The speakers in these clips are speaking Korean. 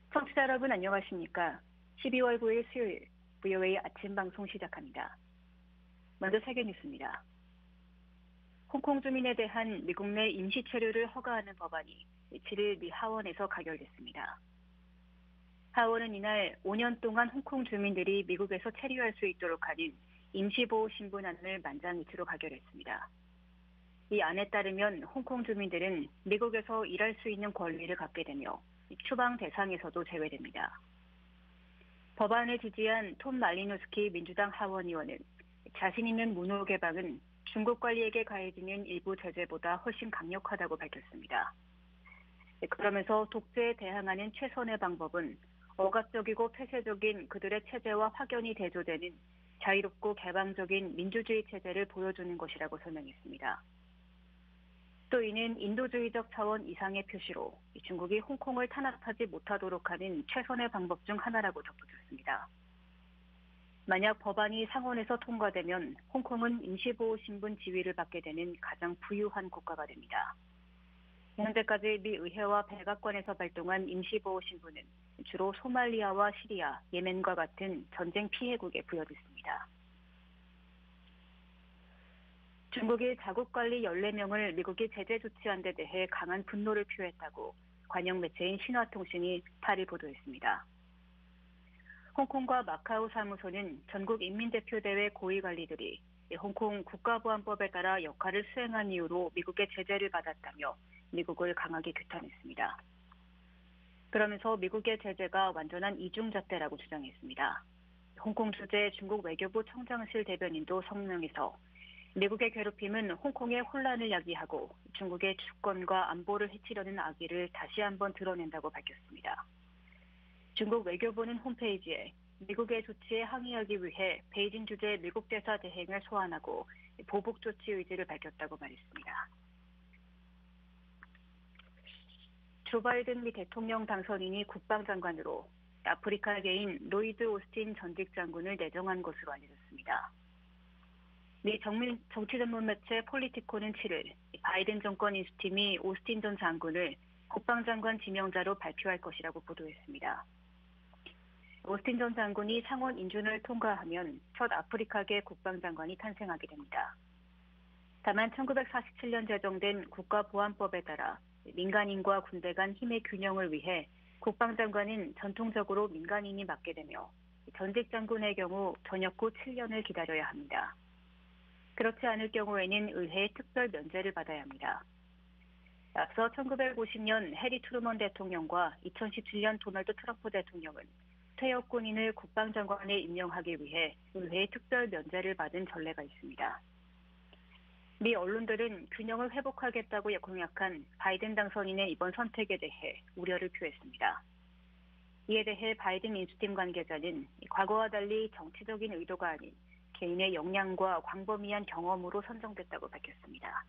청취자 여러분 안녕하십니까? 12월 9일 수요일 VOA 아침 방송 시작합니다. 먼저 세계 뉴스입니다. 홍콩 주민에 대한 미국 내 임시 체류를 허가하는 법안이 7일 미 하원에서 가결됐습니다. 하원은 이날 5년 동안 홍콩 주민들이 미국에서 체류할 수 있도록 하는 임시보호 신분안을 만장일치로 가결했습니다. 이 안에 따르면 홍콩 주민들은 미국에서 일할 수 있는 권리를 갖게 되며 추방 대상에서도 제외됩니다. 법안을 지지한 톰 말리노스키 민주당 하원의원은 자신 있는 문호 개방은 중국 관리에게 가해지는 일부 제재보다 훨씬 강력하다고 밝혔습니다. 그러면서 독재에 대항하는 최선의 방법은 억압적이고 폐쇄적인 그들의 체제와 확연히 대조되는 자유롭고 개방적인 민주주의 체제를 보여주는 것이라고 설명했습니다. 또 이는 인도주의적 차원 이상의 표시로 중국이 홍콩을 탄압하지 못하도록 하는 최선의 방법 중 하나라고 덧붙였습니다. 만약 법안이 상원에서 통과되면 홍콩은 임시보호 신분 지위를 받게 되는 가장 부유한 국가가 됩니다. 현재까지 미 의회와 백악관에서 발동한 임시보호 신분은 주로 소말리아와 시리아, 예멘과 같은 전쟁 피해국에 부여됐습니다. 중국이 자국관리 14명을 미국이 제재 조치한 데 대해 강한 분노를 표했다고 관영 매체인 신화통신이 8일 보도했습니다. 홍콩과 마카오 사무소는 전국 인민대표대회 고위관리들이 홍콩 국가보안법에 따라 역할을 수행한 이유로 미국의 제재를 받았다며 미국을 강하게 규탄했습니다. 그러면서 미국의 제재가 완전한 이중잣대라고 주장했습니다. 홍콩 주재 중국 외교부 청장실 대변인도 성명에서 미국의 괴롭힘은 홍콩의 혼란을 야기하고 중국의 주권과 안보를 해치려는 악의를 다시 한번 드러낸다고 밝혔습니다. 중국 외교부는 홈페이지에 미국의 조치에 항의하기 위해 베이징 주재 미국 대사 대행을 소환하고 보복 조치 의지를 밝혔다고 말했습니다. 조 바이든 미 대통령 당선인이 국방장관으로 아프리카계인 로이드 오스틴 전직 장군을 내정한 것으로 알려졌습니다. 미 정치 전문 매체 폴리티코는 7일 바이든 정권 인수팀이 오스틴 전 장군을 국방장관 지명자로 발표할 것이라고 보도했습니다. 오스틴 전 장군이 상원 인준을 통과하면 첫 아프리카계 국방장관이 탄생하게 됩니다. 다만 1947년 제정된 국가보안법에 따라 민간인과 군대 간 힘의 균형을 위해 국방장관은 전통적으로 민간인이 맡게 되며 전직 장군의 경우 전역 후 7년을 기다려야 합니다. 그렇지 않을 경우에는 의회의 특별 면제를 받아야 합니다. 앞서 1950년 해리 트루먼 대통령과 2017년 도널드 트럼프 대통령은 퇴역 군인을 국방장관에 임명하기 위해 의회의 특별 면제를 받은 전례가 있습니다. 미 언론들은 균형을 회복하겠다고 공약한 바이든 당선인의 이번 선택에 대해 우려를 표했습니다. 이에 대해 바이든 인수팀 관계자는 과거와 달리 정치적인 의도가 아닌 개인의 역량과 광범위한 경험으로 선정됐다고 밝혔습니다.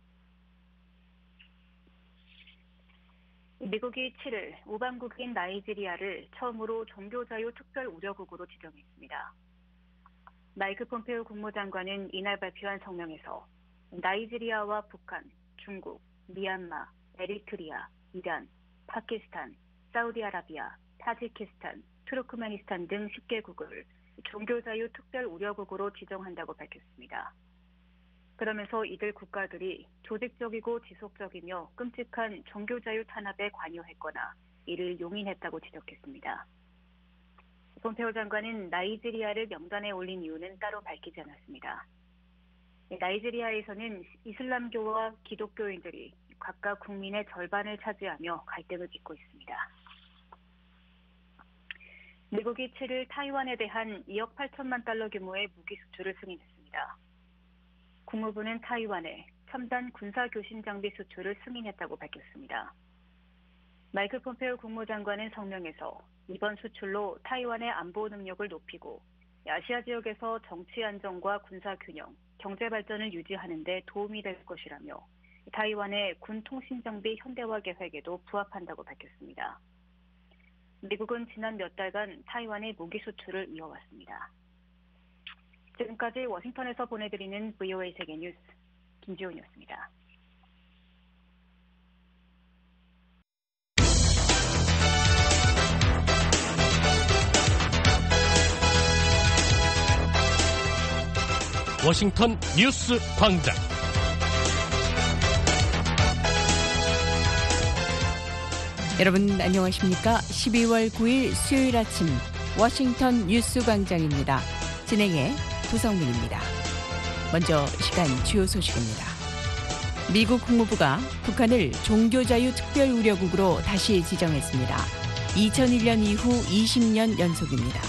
미국이 7일 우방국인 나이지리아를 처음으로 종교자유 특별우려국으로 지정했습니다. 마이크 폼페오 국무장관은 이날 발표한 성명에서 나이지리아와 북한, 중국, 미얀마, 에리트리아, 이란, 파키스탄, 사우디아라비아, 타지키스탄, 투르크메니스탄 등 10개국을 종교자유 특별우려국으로 지정한다고 밝혔습니다. 그러면서 이들 국가들이 조직적이고 지속적이며 끔찍한 종교자유 탄압에 관여했거나 이를 용인했다고 지적했습니다. 폼페오 장관은 나이지리아를 명단에 올린 이유는 따로 밝히지 않았습니다. 나이지리아에서는 이슬람교와 기독교인들이 각각 국민의 절반을 차지하며 갈등을 빚고 있습니다. 미국이 7일 타이완에 대한 2억 8천만 달러 규모의 무기 수출을 승인했습니다. 국무부는 타이완에 첨단 군사교신 장비 수출을 승인했다고 밝혔습니다. 마이크 폼페오 국무장관은 성명에서 이번 수출로 타이완의 안보 능력을 높이고 아시아 지역에서 정치 안정과 군사 균형, 경제 발전을 유지하는 데 도움이 될 것이라며 타이완의 군 통신 장비 현대화 계획에도 부합한다고 밝혔습니다. 미국은 지난 몇 달간 타이완의 무기 수출을 이어왔습니다. 지금까지 워싱턴에서 보내드리는 VOA 세계뉴스 김지훈이었습니다. 워싱턴 뉴스 광장. 여러분 안녕하십니까? 12월 9일 수요일 아침 워싱턴 뉴스 광장입니다. 진행의 도성민입니다. 먼저 시간 주요 소식입니다. 미국 국무부가 북한을 종교자유 특별우려국으로 다시 지정했습니다. 2001년 이후 20년 연속입니다.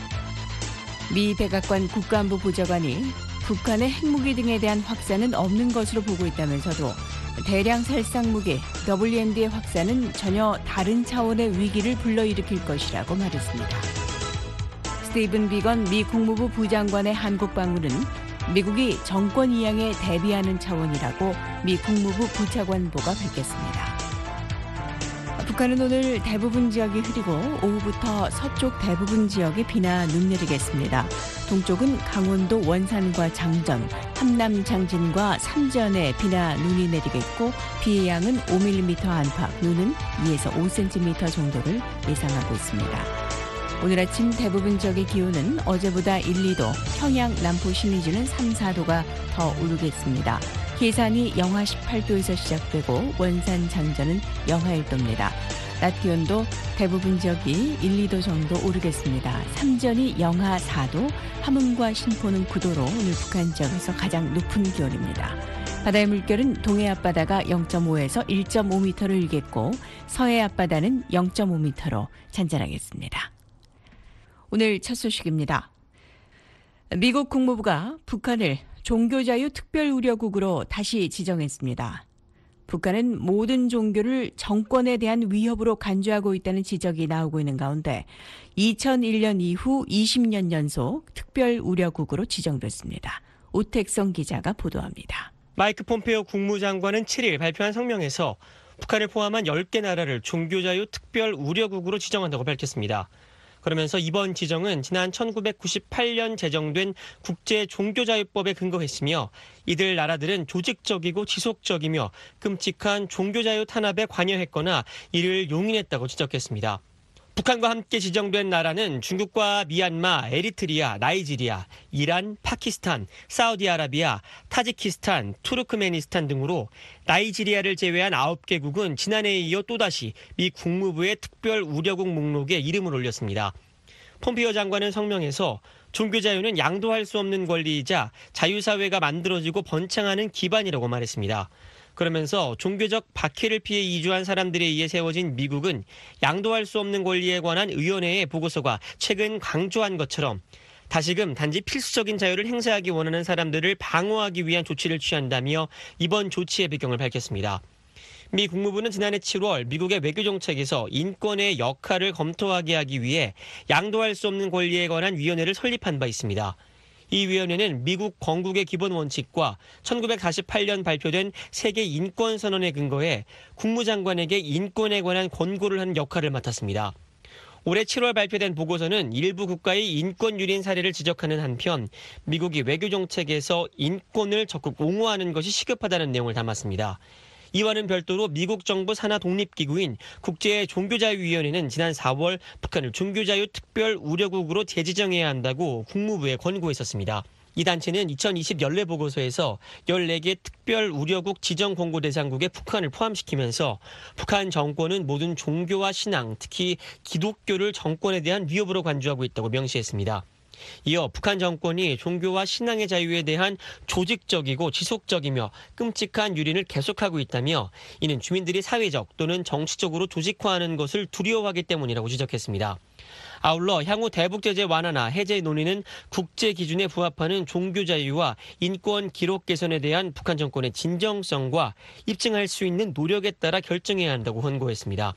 미 백악관 국가안보 보좌관이 북한의 핵무기 등에 대한 확산은 없는 것으로 보고 있다면서도 대량 살상 무기 WMD의 확산은 전혀 다른 차원의 위기를 불러일으킬 것이라고 말했습니다. 스티븐 비건 미 국무부 부장관의 한국 방문은 미국이 정권 이양에 대비하는 차원이라고 미 국무부 부차관보가 밝혔습니다. 북한은 오늘 대부분 지역이 흐리고 오후부터 서쪽 대부분 지역에 비나 눈 내리겠습니다. 동쪽은 강원도 원산과 장전, 함남 장진과 삼전에 비나 눈이 내리겠고 비의 양은 5mm 안팎, 눈은 2에서 5cm 정도를 예상하고 있습니다. 오늘 아침 대부분 지역의 기온은 어제보다 1, 2도, 평양, 남포, 신의주는 3, 4도가 더 오르겠습니다. 계산이 영하 18도에서 시작되고 원산 장전은 영하 1도입니다. 낮 기온도 대부분 지역이 1, 2도 정도 오르겠습니다. 삼전이 영하 4도, 함흥과 신포는 9도로 오늘 북한 지역에서 가장 높은 기온입니다. 바다의 물결은 동해 앞바다가 0.5에서 1.5m를 일겠고 서해 앞바다는 0.5m로 잔잔하겠습니다. 오늘 첫 소식입니다. 미국 국무부가 북한을 종교자유 특별우려국으로 다시 지정했습니다. 북한은 모든 종교를 정권에 대한 위협으로 간주하고 있다는 지적이 나오고 있는 가운데 2001년 이후 20년 연속 특별우려국으로 지정됐습니다. 오택성 기자가 보도합니다. 마이크 폼페오 국무장관은 7일 발표한 성명에서 북한을 포함한 10개 나라를 종교자유 특별우려국으로 지정한다고 밝혔습니다. 그러면서 이번 지정은 지난 1998년 제정된 국제종교자유법에 근거했으며 이들 나라들은 조직적이고 지속적이며 끔찍한 종교자유 탄압에 관여했거나 이를 용인했다고 지적했습니다. 북한과 함께 지정된 나라는 중국과 미얀마, 에리트리아, 나이지리아, 이란, 파키스탄, 사우디아라비아, 타지키스탄, 투르크메니스탄 등으로 나이지리아를 제외한 9개국은 지난해에 이어 또다시 미 국무부의 특별 우려국 목록에 이름을 올렸습니다. 폼페이오 장관은 성명에서 종교자유는 양도할 수 없는 권리이자 자유사회가 만들어지고 번창하는 기반이라고 말했습니다. 그러면서 종교적 박해를 피해 이주한 사람들에 의해 세워진 미국은 양도할 수 없는 권리에 관한 의원회의 보고서가 최근 강조한 것처럼 다시금 단지 필수적인 자유를 행사하기 원하는 사람들을 방어하기 위한 조치를 취한다며 이번 조치의 배경을 밝혔습니다. 미 국무부는 지난해 7월 미국의 외교정책에서 인권의 역할을 검토하게 하기 위해 양도할 수 없는 권리에 관한 위원회를 설립한 바 있습니다. 이 위원회는 미국 건국의 기본 원칙과 1948년 발표된 세계 인권선언에 근거해 국무장관에게 인권에 관한 권고를 하는 역할을 맡았습니다. 올해 7월 발표된 보고서는 일부 국가의 인권 유린 사례를 지적하는 한편 미국이 외교정책에서 인권을 적극 옹호하는 것이 시급하다는 내용을 담았습니다. 이와는 별도로 미국 정부 산하 독립기구인 국제종교자유위원회는 지난 4월 북한을 종교자유 특별 우려국으로 재지정해야 한다고 국무부에 권고했었습니다. 이 단체는 2020 연례 보고서에서 14개 특별 우려국 지정 공고 대상국에 북한을 포함시키면서 북한 정권은 모든 종교와 신앙, 특히 기독교를 정권에 대한 위협으로 간주하고 있다고 명시했습니다. 이어 북한 정권이 종교와 신앙의 자유에 대한 조직적이고 지속적이며 끔찍한 유린을 계속하고 있다며 이는 주민들이 사회적 또는 정치적으로 조직화하는 것을 두려워하기 때문이라고 지적했습니다. 아울러 향후 대북 제재 완화나 해제 논의는 국제 기준에 부합하는 종교 자유와 인권 기록 개선에 대한 북한 정권의 진정성과 입증할 수 있는 노력에 따라 결정해야 한다고 권고했습니다.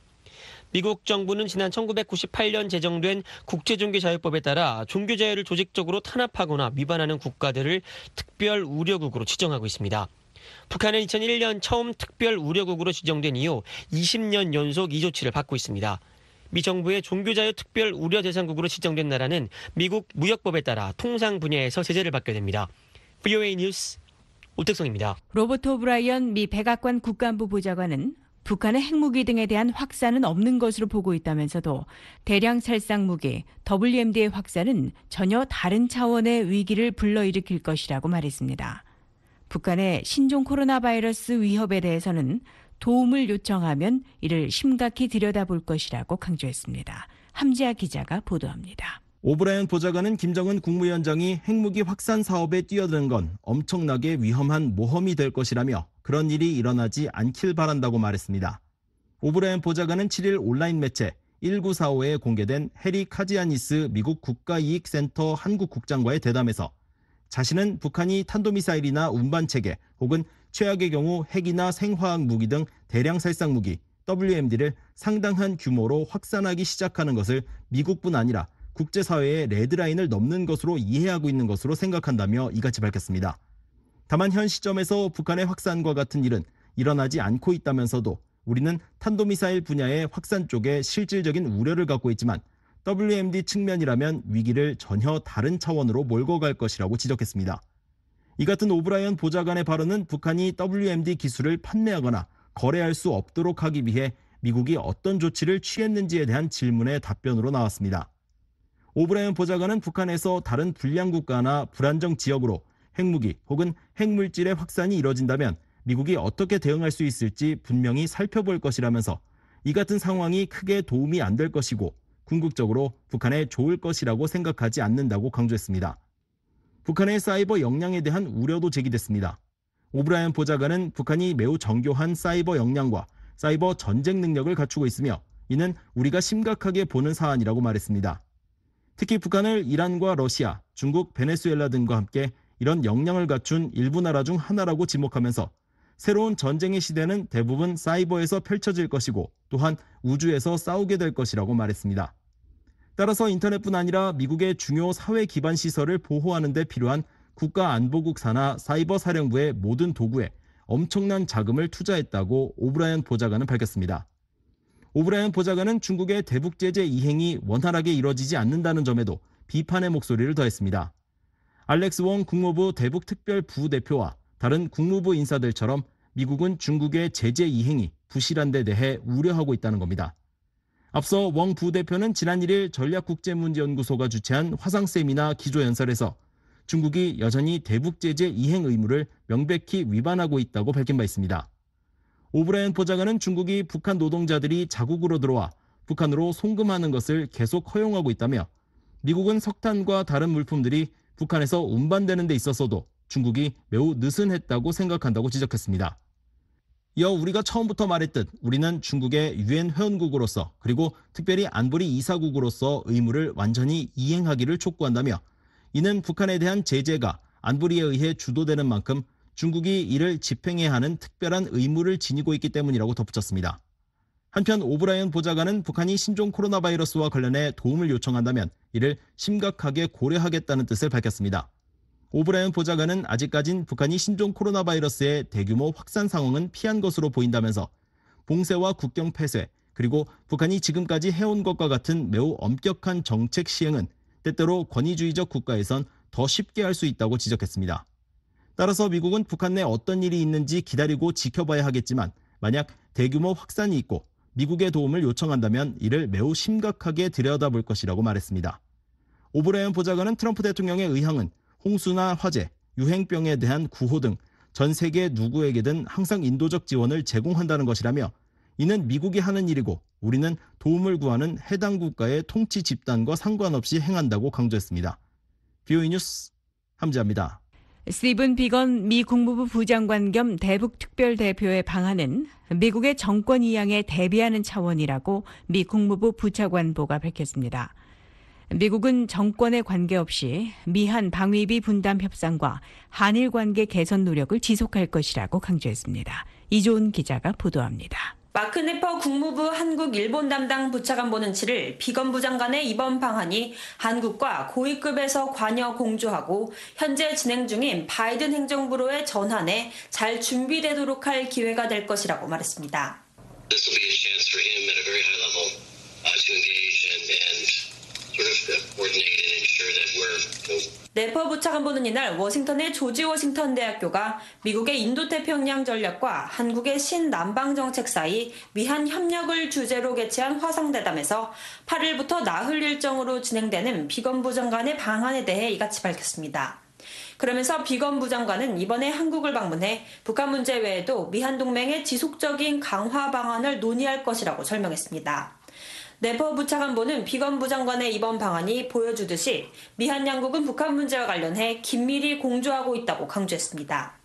미국 정부는 지난 1998년 제정된 국제종교자유법에 따라 종교자유를 조직적으로 탄압하거나 위반하는 국가들을 특별 우려국으로 지정하고 있습니다. 북한은 2001년 처음 특별 우려국으로 지정된 이후 20년 연속 이 조치를 받고 있습니다. 미 정부의 종교자유 특별 우려 대상국으로 지정된 나라는 미국 무역법에 따라 통상 분야에서 제재를 받게 됩니다. VOA 뉴스 오택성입니다. 로버트 오브라이언 미 백악관 국가안보 보좌관은 북한의 핵무기 등에 대한 확산은 없는 것으로 보고 있다면서도 대량 살상 무기 WMD의 확산은 전혀 다른 차원의 위기를 불러일으킬 것이라고 말했습니다. 북한의 신종 코로나 바이러스 위협에 대해서는 도움을 요청하면 이를 심각히 들여다볼 것이라고 강조했습니다. 함지아 기자가 보도합니다. 오브라이언 보좌관은 김정은 국무위원장이 핵무기 확산 사업에 뛰어드는 건 엄청나게 위험한 모험이 될 것이라며 그런 일이 일어나지 않길 바란다고 말했습니다. 오브라이언 보좌관은 7일 온라인 매체 1945에 공개된 해리 카지아니스 미국 국가이익센터 한국국장과의 대담에서 자신은 북한이 탄도미사일이나 운반체계 혹은 최악의 경우 핵이나 생화학 무기 등 대량 살상 무기 WMD를 상당한 규모로 확산하기 시작하는 것을 미국뿐 아니라 국제사회의 레드라인을 넘는 것으로 이해하고 있는 것으로 생각한다며 이같이 밝혔습니다. 다만 현 시점에서 북한의 확산과 같은 일은 일어나지 않고 있다면서도 우리는 탄도미사일 분야의 확산 쪽에 실질적인 우려를 갖고 있지만 WMD 측면이라면 위기를 전혀 다른 차원으로 몰고 갈 것이라고 지적했습니다. 이 같은 오브라이언 보좌관의 발언은 북한이 WMD 기술을 판매하거나 거래할 수 없도록 하기 위해 미국이 어떤 조치를 취했는지에 대한 질문의 답변으로 나왔습니다. 오브라이언 보좌관은 북한에서 다른 불량 국가나 불안정 지역으로 핵무기 혹은 핵물질의 확산이 이뤄진다면 미국이 어떻게 대응할 수 있을지 분명히 살펴볼 것이라면서 이 같은 상황이 크게 도움이 안 될 것이고 궁극적으로 북한에 좋을 것이라고 생각하지 않는다고 강조했습니다. 북한의 사이버 역량에 대한 우려도 제기됐습니다. 오브라이언 보좌관은 북한이 매우 정교한 사이버 역량과 사이버 전쟁 능력을 갖추고 있으며 이는 우리가 심각하게 보는 사안이라고 말했습니다. 특히 북한을 이란과 러시아, 중국, 베네수엘라 등과 함께 이런 역량을 갖춘 일부 나라 중 하나라고 지목하면서 새로운 전쟁의 시대는 대부분 사이버에서 펼쳐질 것이고 또한 우주에서 싸우게 될 것이라고 말했습니다. 따라서 인터넷뿐 아니라 미국의 중요 사회 기반 시설을 보호하는 데 필요한 국가안보국 산하 사이버 사령부의 모든 도구에 엄청난 자금을 투자했다고 오브라이언 보좌관은 밝혔습니다. 오브라이언 보좌관은 중국의 대북 제재 이행이 원활하게 이뤄지지 않는다는 점에도 비판의 목소리를 더했습니다. 알렉스 웡 국무부 대북 특별 부대표와 다른 국무부 인사들처럼 미국은 중국의 제재 이행이 부실한 데 대해 우려하고 있다는 겁니다. 앞서 웡 부대표는 지난 1일 전략국제문제연구소가 주최한 화상세미나 기조연설에서 중국이 여전히 대북 제재 이행 의무를 명백히 위반하고 있다고 밝힌 바 있습니다. 오브라이언 보좌관은 중국이 북한 노동자들이 자국으로 들어와 북한으로 송금하는 것을 계속 허용하고 있다며 미국은 석탄과 다른 물품들이 북한에서 운반되는 데 있어서도 중국이 매우 느슨했다고 생각한다고 지적했습니다. 이어 우리가 처음부터 말했듯 우리는 중국의 유엔 회원국으로서 그리고 특별히 안보리 이사국으로서 의무를 완전히 이행하기를 촉구한다며 이는 북한에 대한 제재가 안보리에 의해 주도되는 만큼 중국이 이를 집행해야 하는 특별한 의무를 지니고 있기 때문이라고 덧붙였습니다. 한편 오브라이언 보좌관은 북한이 신종 코로나 바이러스와 관련해 도움을 요청한다면 이를 심각하게 고려하겠다는 뜻을 밝혔습니다. 오브라이언 보좌관은 아직까진 북한이 신종 코로나 바이러스의 대규모 확산 상황은 피한 것으로 보인다면서 봉쇄와 국경 폐쇄 그리고 북한이 지금까지 해온 것과 같은 매우 엄격한 정책 시행은 때때로 권위주의적 국가에선 더 쉽게 할 수 있다고 지적했습니다. 따라서 미국은 북한 내 어떤 일이 있는지 기다리고 지켜봐야 하겠지만 만약 대규모 확산이 있고 미국의 도움을 요청한다면 이를 매우 심각하게 들여다볼 것이라고 말했습니다. 오브라이언 보좌관은 트럼프 대통령의 의향은 홍수나 화재, 유행병에 대한 구호 등 전 세계 누구에게든 항상 인도적 지원을 제공한다는 것이라며 이는 미국이 하는 일이고 우리는 도움을 구하는 해당 국가의 통치 집단과 상관없이 행한다고 강조했습니다. BOE 뉴스 함지아입니다. 스티븐 비건 미 국무부 부장관 겸 대북 특별대표의 방한은 미국의 정권 이양에 대비하는 차원이라고 미 국무부 부차관보가 밝혔습니다. 미국은 정권에 관계없이 미한 방위비 분담 협상과 한일 관계 개선 노력을 지속할 것이라고 강조했습니다. 이조은 기자가 보도합니다. 마크 네퍼 국무부 한국-일본 담당 부차관보는 7일 비건 부장관의 이번 방한이 한국과 고위급에서 관여 공조하고 현재 진행 중인 바이든 행정부로의 전환에 잘 준비되도록 할 기회가 될 것이라고 말했습니다. This will be a chance for him at a very high level to engage and sort of coordinate and ensure that we're 네퍼 부차관 보는 이날 워싱턴의 조지 워싱턴 대학교가 미국의 인도태평양 전략과 한국의 신남방 정책 사이 미한 협력을 주제로 개최한 화상대담에서 8일부터 나흘 일정으로 진행되는 비건부 장관의 방안에 대해 이같이 밝혔습니다. 그러면서 비건부 장관은 이번에 한국을 방문해 북한 문제 외에도 미한 동맹의 지속적인 강화 방안을 논의할 것이라고 설명했습니다. 네퍼 부차관보는 비건부 장관의 이번 방안이 보여주듯이 미한 양국은 북한 문제와 관련해 긴밀히 공조하고 있다고 강조했습니다.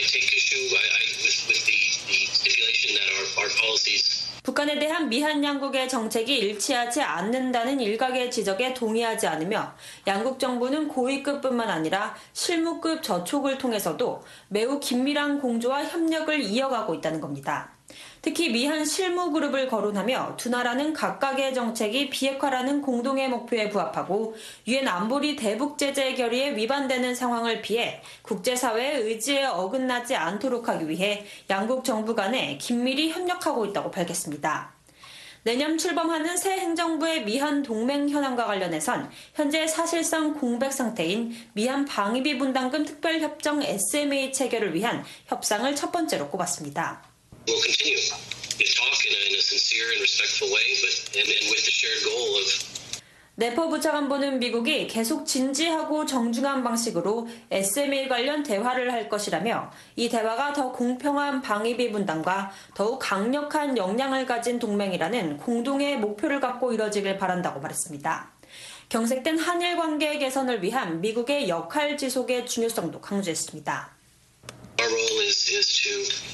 북한에 대한 미한 양국의 정책이 일치하지 않는다는 일각의 지적에 동의하지 않으며 양국 정부는 고위급뿐만 아니라 실무급 저촉을 통해서도 매우 긴밀한 공조와 협력을 이어가고 있다는 겁니다. 특히 미한 실무그룹을 거론하며 두 나라는 각각의 정책이 비핵화라는 공동의 목표에 부합하고 유엔 안보리 대북 제재 결의에 위반되는 상황을 피해 국제사회의 의지에 어긋나지 않도록 하기 위해 양국 정부 간에 긴밀히 협력하고 있다고 밝혔습니다. 내년 출범하는 새 행정부의 미한 동맹 현황과 관련해선 현재 사실상 공백 상태인 미한 방위비 분담금 특별협정 SMA 체결을 위한 협상을 첫 번째로 꼽았습니다. We'll continue to talk in a sincere and respectful way, and with the shared goal of. 네퍼 부차관보는 미국이 계속 진지하고 정중한 방식으로 SMA 관련 대화를 할 것이라며 이 대화가 더 공평한 방위비 분담과 더욱 강력한 역량을 가진 동맹이라는 공동의 목표를 갖고 이뤄지길 바란다고 말했습니다. 경색된 한일 관계 개선을 위한 미국의 역할 지속의 중요성도 강조했습니다. Our role is to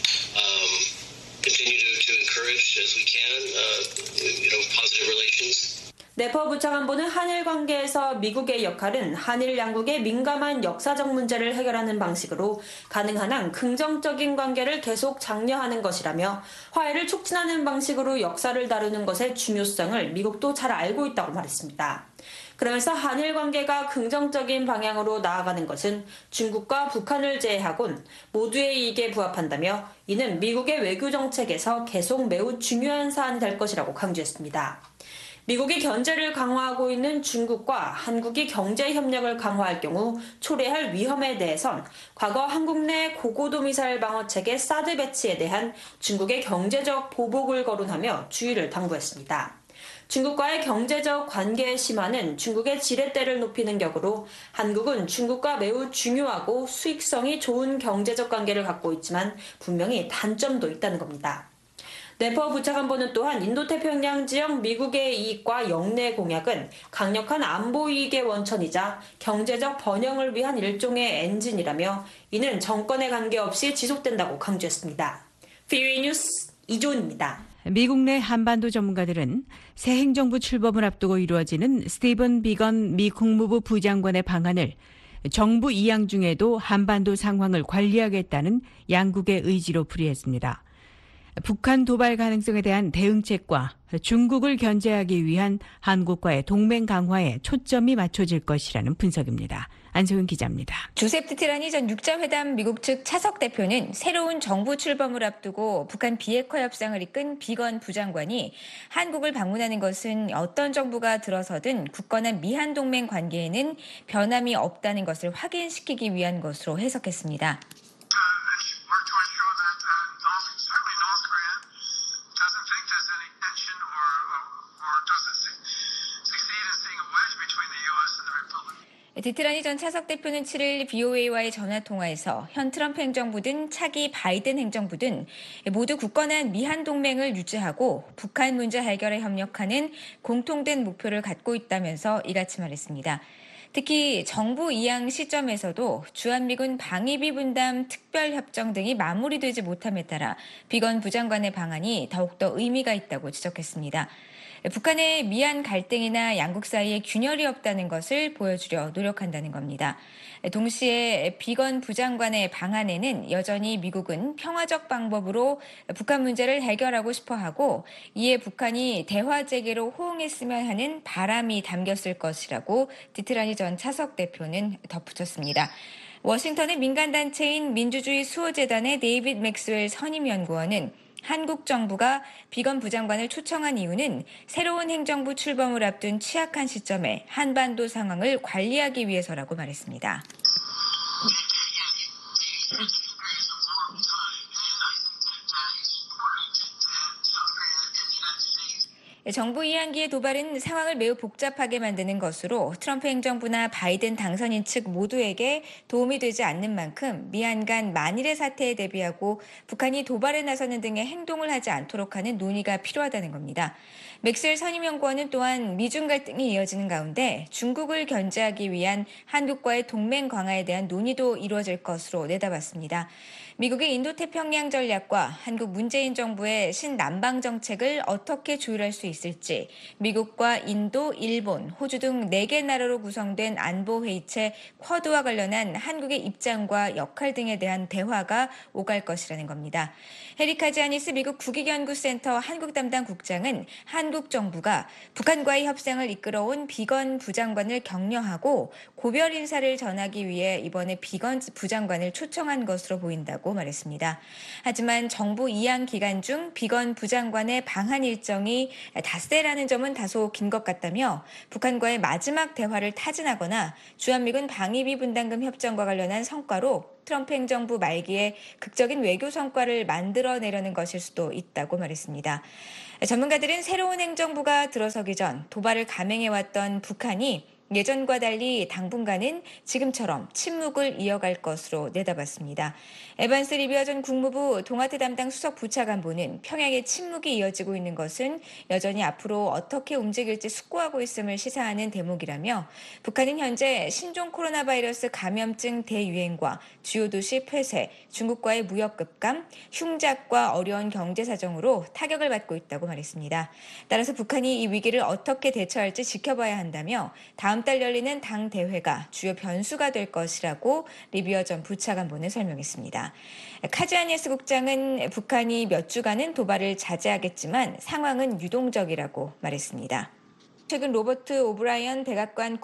continue to encourage as we can, positive relations. 네퍼 부차관보는 한일 관계에서 미국의 역할은 한일 양국의 민감한 역사적 문제를 해결하는 방식으로 가능한 한 긍정적인 관계를 계속 장려하는 것이라며 화해를 촉진하는 방식으로 역사를 다루는 것의 중요성을 미국도 잘 알고 있다고 말했습니다. 그러면서 한일 관계가 긍정적인 방향으로 나아가는 것은 중국과 북한을 제외하곤 모두의 이익에 부합한다며 이는 미국의 외교 정책에서 계속 매우 중요한 사안이 될 것이라고 강조했습니다. 미국이 견제를 강화하고 있는 중국과 한국이 경제 협력을 강화할 경우 초래할 위험에 대해선 과거 한국 내 고고도 미사일 방어 체계 사드 배치에 대한 중국의 경제적 보복을 거론하며 주의를 당부했습니다. 중국과의 경제적 관계의 심화는 중국의 지렛대를 높이는 격으로 한국은 중국과 매우 중요하고 수익성이 좋은 경제적 관계를 갖고 있지만 분명히 단점도 있다는 겁니다. 네퍼 부차관보는 또한 인도태평양 지역 미국의 이익과 영내 공약은 강력한 안보 이익의 원천이자 경제적 번영을 위한 일종의 엔진이라며 이는 정권에 관계없이 지속된다고 강조했습니다. VOA 뉴스 이조은입니다. 미국 내 한반도 전문가들은 새 행정부 출범을 앞두고 이루어지는 스티븐 비건 미 국무부 부장관의 방안을 정부 이양 중에도 한반도 상황을 관리하겠다는 양국의 의지로 풀이했습니다. 북한 도발 가능성에 대한 대응책과 중국을 견제하기 위한 한국과의 동맹 강화에 초점이 맞춰질 것이라는 분석입니다. 안소영 기자입니다. 조셉 티티라니 전 육자회담 미국 측 차석 대표는 새로운 정부 출범을 앞두고 북한 비핵화 협상을 이끈 비건 부장관이 한국을 방문하는 것은 어떤 정부가 들어서든 굳건한 미한 동맹 관계에는 변함이 없다는 것을 확인시키기 위한 것으로 해석했습니다. 티티라니 전 차석 대표는 7일 VOA와의 전화통화에서 현 트럼프 행정부든 차기 바이든 행정부든 모두 굳건한 미한 동맹을 유지하고 북한 문제 해결에 협력하는 공통된 목표를 갖고 있다면서 이같이 말했습니다. 특히 정부 이양 시점에서도 주한미군 방위비 분담 특별협정 등이 마무리되지 못함에 따라 비건 부장관의 방안이 더욱더 의미가 있다고 지적했습니다. 북한의 미한 갈등이나 양국 사이에 균열이 없다는 것을 보여주려 노력한다는 겁니다. 동시에 비건 부장관의 방안에는 여전히 미국은 평화적 방법으로 북한 문제를 해결하고 싶어하고 이에 북한이 대화 재개로 호응했으면 하는 바람이 담겼을 것이라고 티티라니 전 차석 대표는 덧붙였습니다. 워싱턴의 민간단체인 민주주의 수호재단의 데이빗 맥스웰 선임연구원은 한국 정부가 비건 부장관을 초청한 이유는 새로운 행정부 출범을 앞둔 취약한 시점에 한반도 상황을 관리하기 위해서라고 말했습니다. 정부 2학기의 도발은 상황을 매우 복잡하게 만드는 것으로 트럼프 행정부나 바이든 당선인 측 모두에게 도움이 되지 않는 만큼 미한 간 만일의 사태에 대비하고 북한이 도발에 나서는 등의 행동을 하지 않도록 하는 논의가 필요하다는 겁니다. 맥스웰 선임연구원은 또한 미중 갈등이 이어지는 가운데 중국을 견제하기 위한 한국과의 동맹 강화에 대한 논의도 이루어질 것으로 내다봤습니다. 미국의 인도태평양 전략과 한국 문재인 정부의 신남방 정책을 어떻게 조율할 수 있을지 미국과 인도, 일본, 호주 등 4개 나라로 구성된 안보회의체 쿼드와 관련한 한국의 입장과 역할 등에 대한 대화가 오갈 것이라는 겁니다. 해리 카지아니스 미국 국익연구센터 한국 담당 국장은 한국 정부가 북한과의 협상을 이끌어온 비건 부장관을 격려하고 고별 인사를 전하기 위해 이번에 비건 부장관을 초청한 것으로 보인다고 말했습니다. 하지만 정부 2학 기간 중 비건 부장관의 방한 일정이 닷새라는 점은 다소 긴 것 같다며 북한과의 마지막 대화를 타진하거나 주한미군 방위비 분담금 협정과 관련한 성과로 트럼프 행정부 말기에 극적인 외교 성과를 만들어내려는 것일 수도 있다고 말했습니다. 전문가들은 새로운 행정부가 들어서기 전 도발을 감행해왔던 북한이 예전과 달리 당분간은 지금처럼 침묵을 이어갈 것으로 내다봤습니다. 에반스 리비어 전 국무부 동아태 담당 수석 부차관보는 평양의 침묵이 이어지고 있는 것은 여전히 앞으로 어떻게 움직일지 숙고하고 있음을 시사하는 대목이라며 북한은 현재 신종 코로나 바이러스 감염증 대유행과 주요 도시 폐쇄, 중국과의 무역 급감, 흉작과 어려운 경제 사정으로 타격을 받고 있다고 말했습니다. 따라서 북한이 이 위기를 어떻게 대처할지 지켜봐야 한다며 다음 달 열리는 당 대회가 주요 변수가 될 것이라고 리비어 전 부차관보는 설명했습니다. 카지아니스 국장은 북한이 몇 주간은 도발을 자제하겠지만 상황은 유동적이라고 말했습니다. 최근 로버트 오브라이언 백악관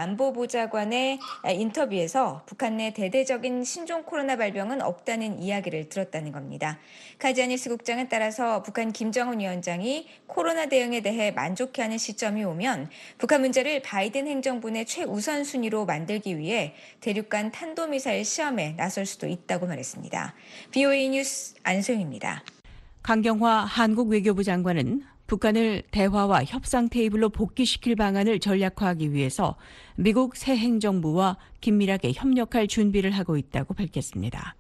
국가안보보좌관의 인터뷰에서 북한 내 대대적인 신종 코로나 발병은 없다는 이야기를 들었다는 겁니다. 카지아니스 국장은 따라서 북한 김정은 위원장이 코로나 대응에 대해 만족해하는 시점이 오면 북한 문제를 바이든 행정부 내 최우선 순위로 만들기 위해 대륙간 탄도미사일 시험에 나설 수도 있다고 말했습니다. BOA 뉴스 안소영입니다. 강경화 한국 외교부 장관은 북한을 대화와 협상 테이블로 복귀시킬 방안을 전략화하기 위해서 미국 새 행정부와 긴밀하게 협력할 준비를 하고 있다고 밝혔습니다.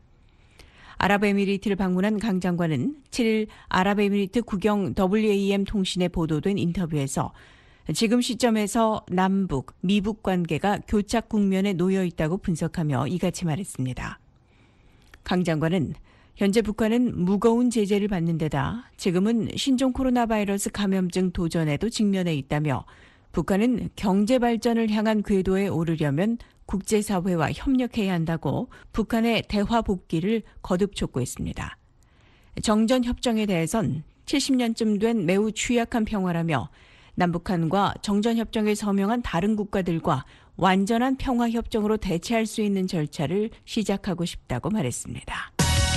아랍에미리트를 방문한 강 장관은 7일 아랍에미리트 국영 WAM 통신에 보도된 인터뷰에서 지금 시점에서 남북, 미북 관계가 교착 국면에 놓여 있다고 분석하며 이같이 말했습니다. 강 장관은 현재 북한은 무거운 제재를 받는 데다 지금은 신종 코로나 바이러스 감염증 도전에도 직면해 있다며 북한은 경제 발전을 향한 궤도에 오르려면 국제사회와 협력해야 한다고 북한의 대화 복귀를 거듭 촉구했습니다. 정전협정에 대해선 70년쯤 된 매우 취약한 평화라며 남북한과 정전협정에 서명한 다른 국가들과 완전한 평화협정으로 대체할 수 있는 절차를 시작하고 싶다고 말했습니다.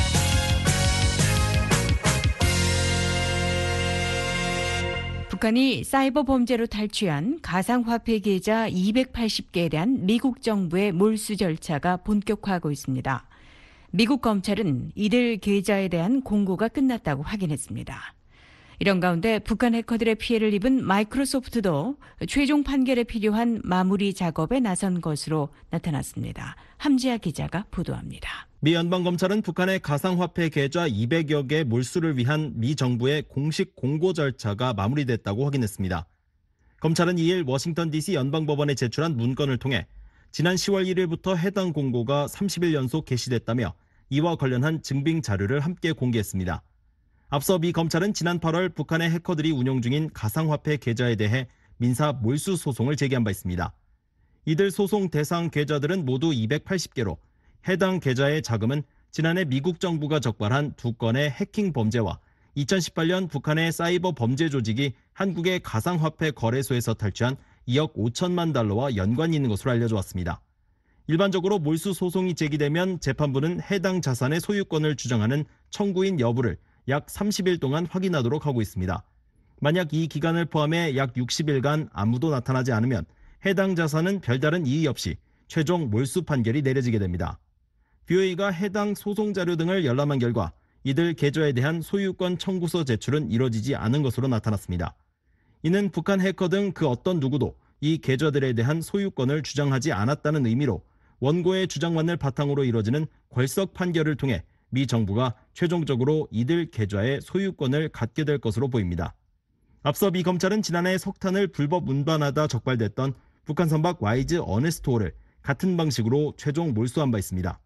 북한이 사이버 범죄로 탈취한 가상화폐 계좌 280개에 대한 미국 정부의 몰수 절차가 본격화하고 있습니다. 미국 검찰은 이들 계좌에 대한 공고가 끝났다고 확인했습니다. 이런 가운데 북한 해커들의 피해를 입은 마이크로소프트도 최종 판결에 필요한 마무리 작업에 나선 것으로 나타났습니다. 함지아 기자가 보도합니다. 미 연방검찰은 북한의 가상화폐 계좌 200여 개 몰수를 위한 미 정부의 공식 공고 절차가 마무리됐다고 확인했습니다. 검찰은 2일 워싱턴 DC 연방법원에 제출한 문건을 통해 지난 10월 1일부터 해당 공고가 30일 연속 게시됐다며 이와 관련한 증빙 자료를 함께 공개했습니다. 앞서 미 검찰은 지난 8월 북한의 해커들이 운영 중인 가상화폐 계좌에 대해 민사 몰수 소송을 제기한 바 있습니다. 이들 소송 대상 계좌들은 모두 280개로 해당 계좌의 자금은 지난해 미국 정부가 적발한 2건의 해킹 범죄와 2018년 북한의 사이버 범죄 조직이 한국의 가상화폐 거래소에서 탈취한 2억 5천만 달러와 연관이 있는 것으로 알려져 왔습니다. 일반적으로 몰수 소송이 제기되면 재판부는 해당 자산의 소유권을 주장하는 청구인 여부를 약 30일 동안 확인하도록 하고 있습니다. 만약 이 기간을 포함해 약 60일간 아무도 나타나지 않으면 해당 자산은 별다른 이의 없이 최종 몰수 판결이 내려지게 됩니다. BOA가 해당 소송 자료 등을 열람한 결과 이들 계좌에 대한 소유권 청구서 제출은 이뤄지지 않은 것으로 나타났습니다. 이는 북한 해커 등 그 어떤 누구도 이 계좌들에 대한 소유권을 주장하지 않았다는 의미로 원고의 주장만을 바탕으로 이뤄지는 궐석 판결을 통해 미 정부가 최종적으로 이들 계좌의 소유권을 갖게 될 것으로 보입니다. 앞서 미 검찰은 지난해 석탄을 불법 운반하다 적발됐던 북한 선박 와이즈 어네스토어를 같은 방식으로 최종 몰수한 바 있습니다.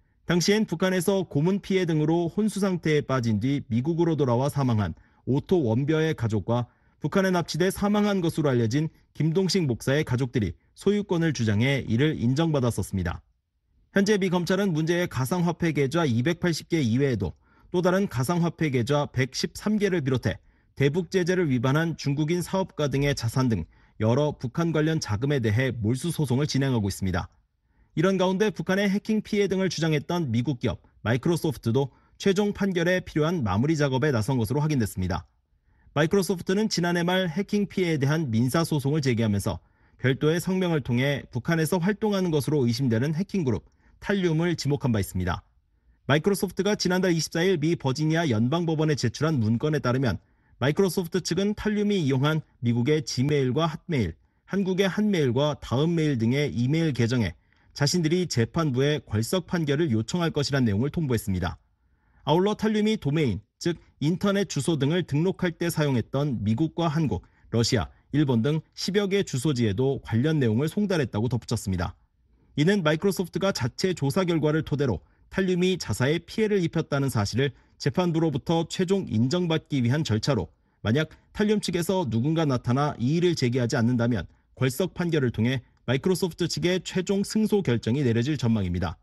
당시엔 북한에서 고문 피해 등으로 혼수 상태에 빠진 뒤 미국으로 돌아와 사망한 오토 원벼의 가족과 북한에 납치돼 사망한 것으로 알려진 김동식 목사의 가족들이 소유권을 주장해 이를 인정받았었습니다. 현재 미 검찰은 문제의 가상화폐 계좌 280개 이외에도 또 다른 가상화폐 계좌 113개를 비롯해 대북 제재를 위반한 중국인 사업가 등의 자산 등 여러 북한 관련 자금에 대해 몰수 소송을 진행하고 있습니다. 이런 가운데 북한의 해킹 피해 등을 주장했던 미국 기업 마이크로소프트도 최종 판결에 필요한 마무리 작업에 나선 것으로 확인됐습니다. 마이크로소프트는 지난해 말 해킹 피해에 대한 민사소송을 제기하면서 별도의 성명을 통해 북한에서 활동하는 것으로 의심되는 해킹그룹 탈륨을 지목한 바 있습니다. 마이크로소프트가 지난달 24일 미 버지니아 연방법원에 제출한 문건에 따르면 마이크로소프트 측은 탈륨이 이용한 미국의 지메일과 핫메일, 한국의 한메일과 다음메일 등의 이메일 계정에 자신들이 재판부에 궐석 판결을 요청할 것이란 내용을 통보했습니다. 아울러 탈륨이 도메인, 즉 인터넷 주소 등을 등록할 때 사용했던 미국과 한국, 러시아, 일본 등 10여 개 주소지에도 관련 내용을 송달했다고 덧붙였습니다. 이는 마이크로소프트가 자체 조사 결과를 토대로 탈륨이 자사에 피해를 입혔다는 사실을 재판부로부터 최종 인정받기 위한 절차로 만약 탈륨 측에서 누군가 나타나 이의를 제기하지 않는다면 궐석 판결을 통해 마이크로소프트 측의 최종 승소 결정이 내려질 전망입니다.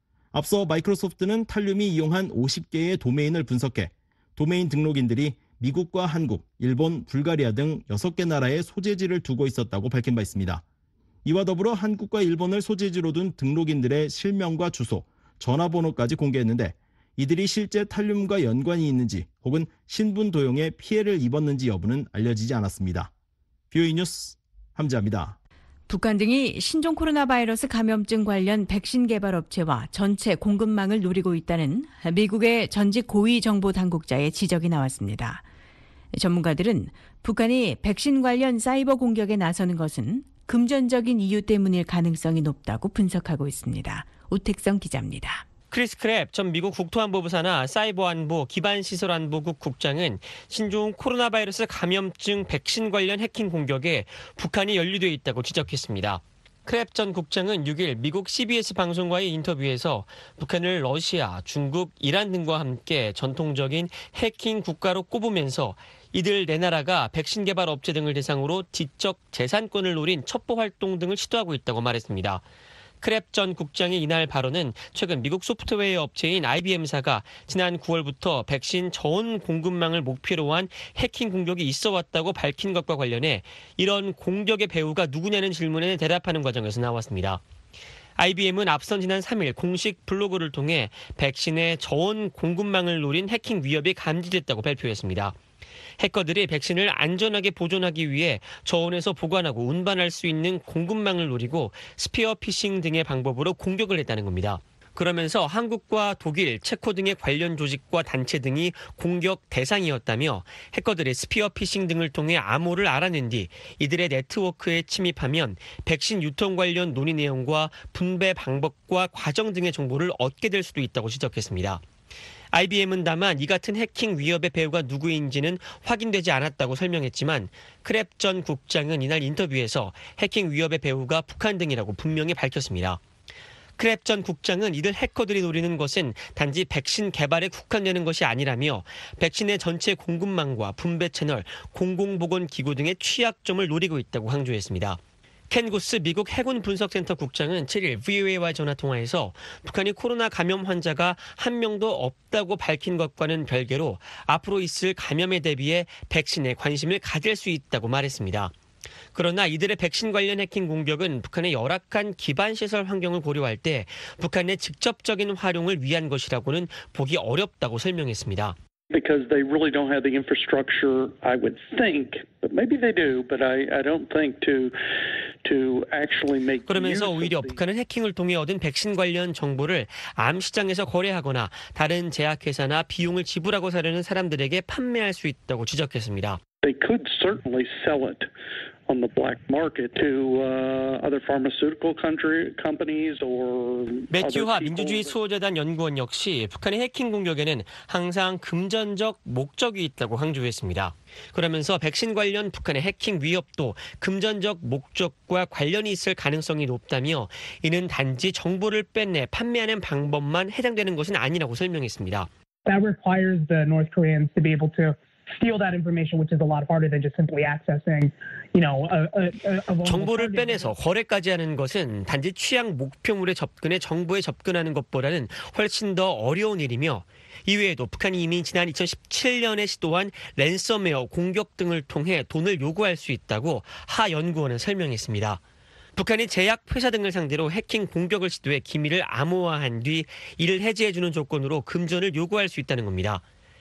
앞서 마이크로소프트는 탈륨이 이용한 50개의 도메인을 분석해 도메인 등록인들이 미국과 한국, 일본, 불가리아 등 6개 나라에 소재지를 두고 있었다고 밝힌 바 있습니다. 이와 더불어 한국과 일본을 소재지로 둔 등록인들의 실명과 주소, 전화번호까지 공개했는데 이들이 실제 탈륨과 연관이 있는지 혹은 신분 도용에 피해를 입었는지 여부는 알려지지 않았습니다. BOA 뉴스 함지아입니다. 북한 등이 신종 코로나 바이러스 감염증 관련 백신 개발 업체와 전체 공급망을 노리고 있다는 미국의 전직 고위 정보 당국자의 지적이 나왔습니다. 전문가들은 북한이 백신 관련 사이버 공격에 나서는 것은 금전적인 이유 때문일 가능성이 높다고 분석하고 있습니다. 오택성 기자입니다. 크리스 크랩 전 미국 국토안보부 산하 사이버안보 기반시설안보국 국장은 신종 코로나 바이러스 감염증 백신 관련 해킹 공격에 북한이 연루돼 있다고 지적했습니다. 크랩 전 국장은 6일 미국 CBS 방송과의 인터뷰에서 북한을 러시아, 중국, 이란 등과 함께 전통적인 해킹 국가로 꼽으면서 이들 네 나라가 백신 개발 업체 등을 대상으로 지적 재산권을 노린 첩보 활동 등을 시도하고 있다고 말했습니다. 크랩 전 국장의 이날 발언은 최근 미국 소프트웨어 업체인 IBM사가 지난 9월부터 백신 전 공급망을 목표로 한 해킹 공격이 있어 왔다고 밝힌 것과 관련해 이런 공격의 배후가 누구냐는 질문에 대답하는 과정에서 나왔습니다. IBM은 앞선 지난 3일 공식 블로그를 통해 백신의 전 공급망을 노린 해킹 위협이 감지됐다고 발표했습니다. 해커들이 백신을 안전하게 보존하기 위해 저온에서 보관하고 운반할 수 있는 공급망을 노리고 스피어 피싱 등의 방법으로 공격을 했다는 겁니다. 그러면서 한국과 독일, 체코 등의 관련 조직과 단체 등이 공격 대상이었다며 해커들의 스피어 피싱 등을 통해 암호를 알아낸 뒤 이들의 네트워크에 침입하면 백신 유통 관련 논의 내용과 분배 방법과 과정 등의 정보를 얻게 될 수도 있다고 지적했습니다. IBM은 다만 이 같은 해킹 위협의 배후가 누구인지는 확인되지 않았다고 설명했지만 크랩 전 국장은 이날 인터뷰에서 해킹 위협의 배후가 북한 등이라고 분명히 밝혔습니다. 크랩 전 국장은 이들 해커들이 노리는 것은 단지 백신 개발에 국한되는 것이 아니라며 백신의 전체 공급망과 분배 채널, 공공보건기구 등의 취약점을 노리고 있다고 강조했습니다. 켄 구스 미국 해군 분석센터 국장은 7일 VOA와의 전화통화에서 북한이 코로나 감염 환자가 한 명도 없다고 밝힌 것과는 별개로 앞으로 있을 감염에 대비해 백신에 관심을 가질 수 있다고 말했습니다. 그러나 이들의 백신 관련 해킹 공격은 북한의 열악한 기반시설 환경을 고려할 때 북한의 직접적인 활용을 위한 것이라고는 보기 어렵다고 설명했습니다. because they really don't have the infrastructure, I would think, but maybe they do, but I don't think to actually make. 그러면서 오히려 북한은 해킹을 통해 얻은 백신 관련 정보를 암 시장에서 거래하거나 다른 제약회사나 비용을 지불하고 사려는 사람들에게 판매할 수 있다고 지적했습니다. They could certainly sell it on the black market to other pharmaceutical companies or. 매튜하 민주주의 수호재단 연구원 역시 북한의 해킹 공격에는 항상 금전적 목적이 있다고 강조했습니다. 그러면서 백신 관련 북한의 해킹 위협도 금전적 목적과 관련이 있을 가능성이 높다며 이는 단지 정보를 빼내 판매하는 방법만 해당되는 것은 아니라고 설명했습니다. That requires the North Koreans to be able to steal that information, which is a lot harder than just simply accessing, a 정보를 빼내서 거래까지 하는 것은 단지 취약 목표물의 접근에 정보에 접근하는 것보다는 훨씬 더 어려운 일이며 이외에도 북한이 이미 지난 2017년에 시도한 랜섬웨어 공격 등을 통해 돈을 요구할 수 있다고 하 연구원은 설명했습니다. 북한이 제약회사 등을 상대로 해킹 공격을 시도해 기밀을 암호화한 뒤 이를 해제해주는 조건으로 금전을 요구할 수 있다는 겁니다.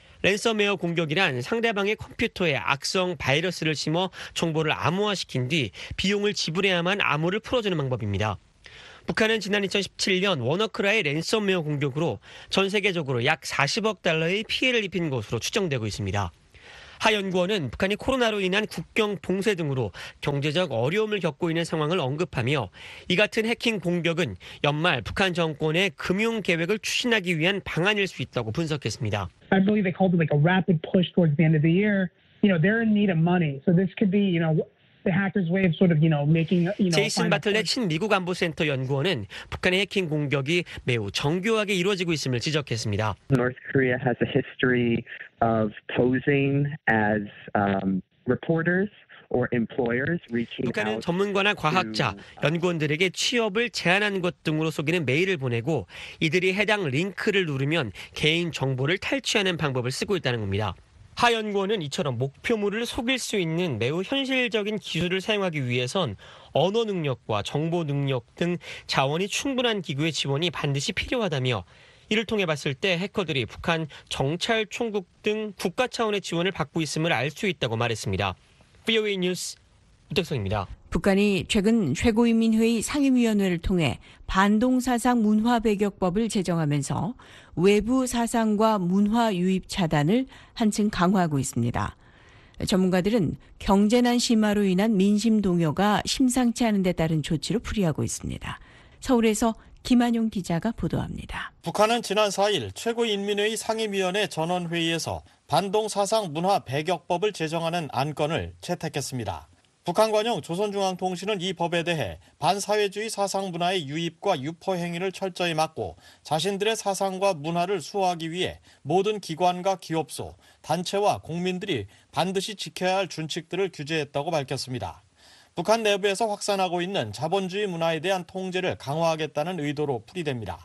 랜섬웨어 공격이란 상대방의 컴퓨터에 악성 바이러스를 심어 정보를 암호화시킨 뒤 비용을 지불해야만 암호를 풀어주는 방법입니다. 북한은 지난 2017년 워너크라의 랜섬웨어 공격으로 전 세계적으로 약 40억 달러의 피해를 입힌 것으로 추정되고 있습니다. 하 연구원은 북한이 코로나로 인한 국경 봉쇄 등으로 경제적 어려움을 겪고 있는 상황을 언급하며 이 같은 해킹 공격은 연말 북한 정권의 금융 계획을 추진하기 위한 방안일 수 있다고 분석했습니다. I believe they called it like a rapid push towards the end of the year. They're in need of money. So this could be, the hackers' way of sort of, making, 제이슨 바틀렛 신미국 안보센터 연구원은 북한의 해킹 공격이 매우 정교하게 이루어지고 있음을 지적했습니다. North Korea has a history of posing as reporters or employers reaching out. 북한은 전문가나 과학자, 연구원들에게 취업을 제안하는 것 등으로 속이는 메일을 보내고 이들이 해당 링크를 누르면 개인 정보를 탈취하는 방법을 쓰고 있다는 겁니다. 하 연구원은 이처럼 목표물을 속일 수 있는 매우 현실적인 기술을 사용하기 위해선 언어 능력과 정보 능력 등 자원이 충분한 기구의 지원이 반드시 필요하다며 이를 통해 봤을 때 해커들이 북한 정찰 총국 등 국가 차원의 지원을 받고 있음을 알 수 있다고 말했습니다. VOA 뉴스 우택성입니다. 북한이 최근 최고인민회의 상임위원회를 통해 반동사상 문화배격법을 제정하면서 외부 사상과 문화 유입 차단을 한층 강화하고 있습니다. 전문가들은 경제난 심화로 인한 민심 동요가 심상치 않은 데 따른 조치로 풀이하고 있습니다. 서울에서 김한용 기자가 보도합니다. 북한은 지난 4일 최고인민회의 상임위원회 전원회의에서 반동사상 문화배격법을 제정하는 안건을 채택했습니다. 북한관영 조선중앙통신은 이 법에 대해 반사회주의 사상 문화의 유입과 유포 행위를 철저히 막고 자신들의 사상과 문화를 수호하기 위해 모든 기관과 기업소, 단체와 국민들이 반드시 지켜야 할 준칙들을 규제했다고 밝혔습니다. 북한 내부에서 확산하고 있는 자본주의 문화에 대한 통제를 강화하겠다는 의도로 풀이됩니다.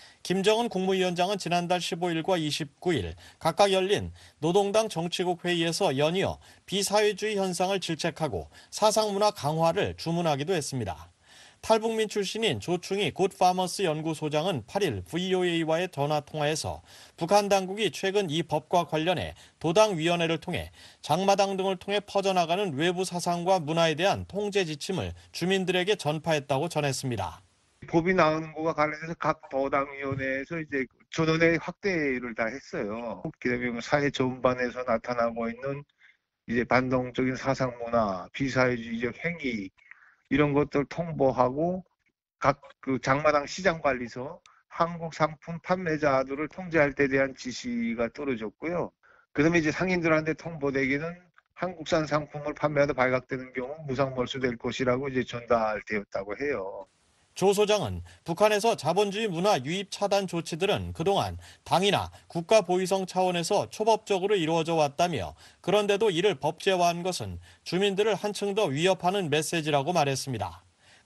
김정은 국무위원장은 지난달 15일과 29일 각각 열린 노동당 정치국 회의에서 연이어 비사회주의 현상을 질책하고 사상문화 강화를 주문하기도 했습니다. 탈북민 출신인 조충희 굿파머스 연구소장은 8일 VOA와의 전화통화에서 북한 당국이 최근 이 법과 관련해 도당위원회를 통해 장마당 등을 통해 퍼져나가는 외부 사상과 문화에 대한 통제 지침을 주민들에게 전파했다고 전했습니다. 법이 나오는 것과 관련해서 각 도당위원회에서 이제 전원의 확대를 다 했어요. 그다음에 사회 전반에서 나타나고 있는 이제 반동적인 사상 문화, 비사회주의적 행위 이런 것들 통보하고 각 그 장마당 시장관리소, 한국 상품 판매자들을 통제할 때 대한 지시가 떨어졌고요. 그다음에 이제 상인들한테 통보되기는 한국산 상품을 판매하다 발각되는 경우 무상 몰수될 것이라고 이제 전달되었다고 해요. 조 소장은 북한에서 자본주의 문화 유입 차단 조치들은 그동안 당이나 국가 보위성 차원에서 초법적으로 이루어져 왔다며 그런데도 이를 법제화한 것은 주민들을 한층 더 위협하는 메시지라고 말했습니다.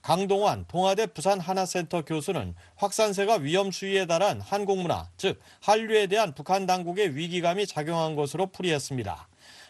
강동환 동아대 부산 하나센터 교수는 확산세가 위험수위에 달한 한국 문화, 즉 한류에 대한 북한 당국의 위기감이 작용한 것으로 풀이했습니다.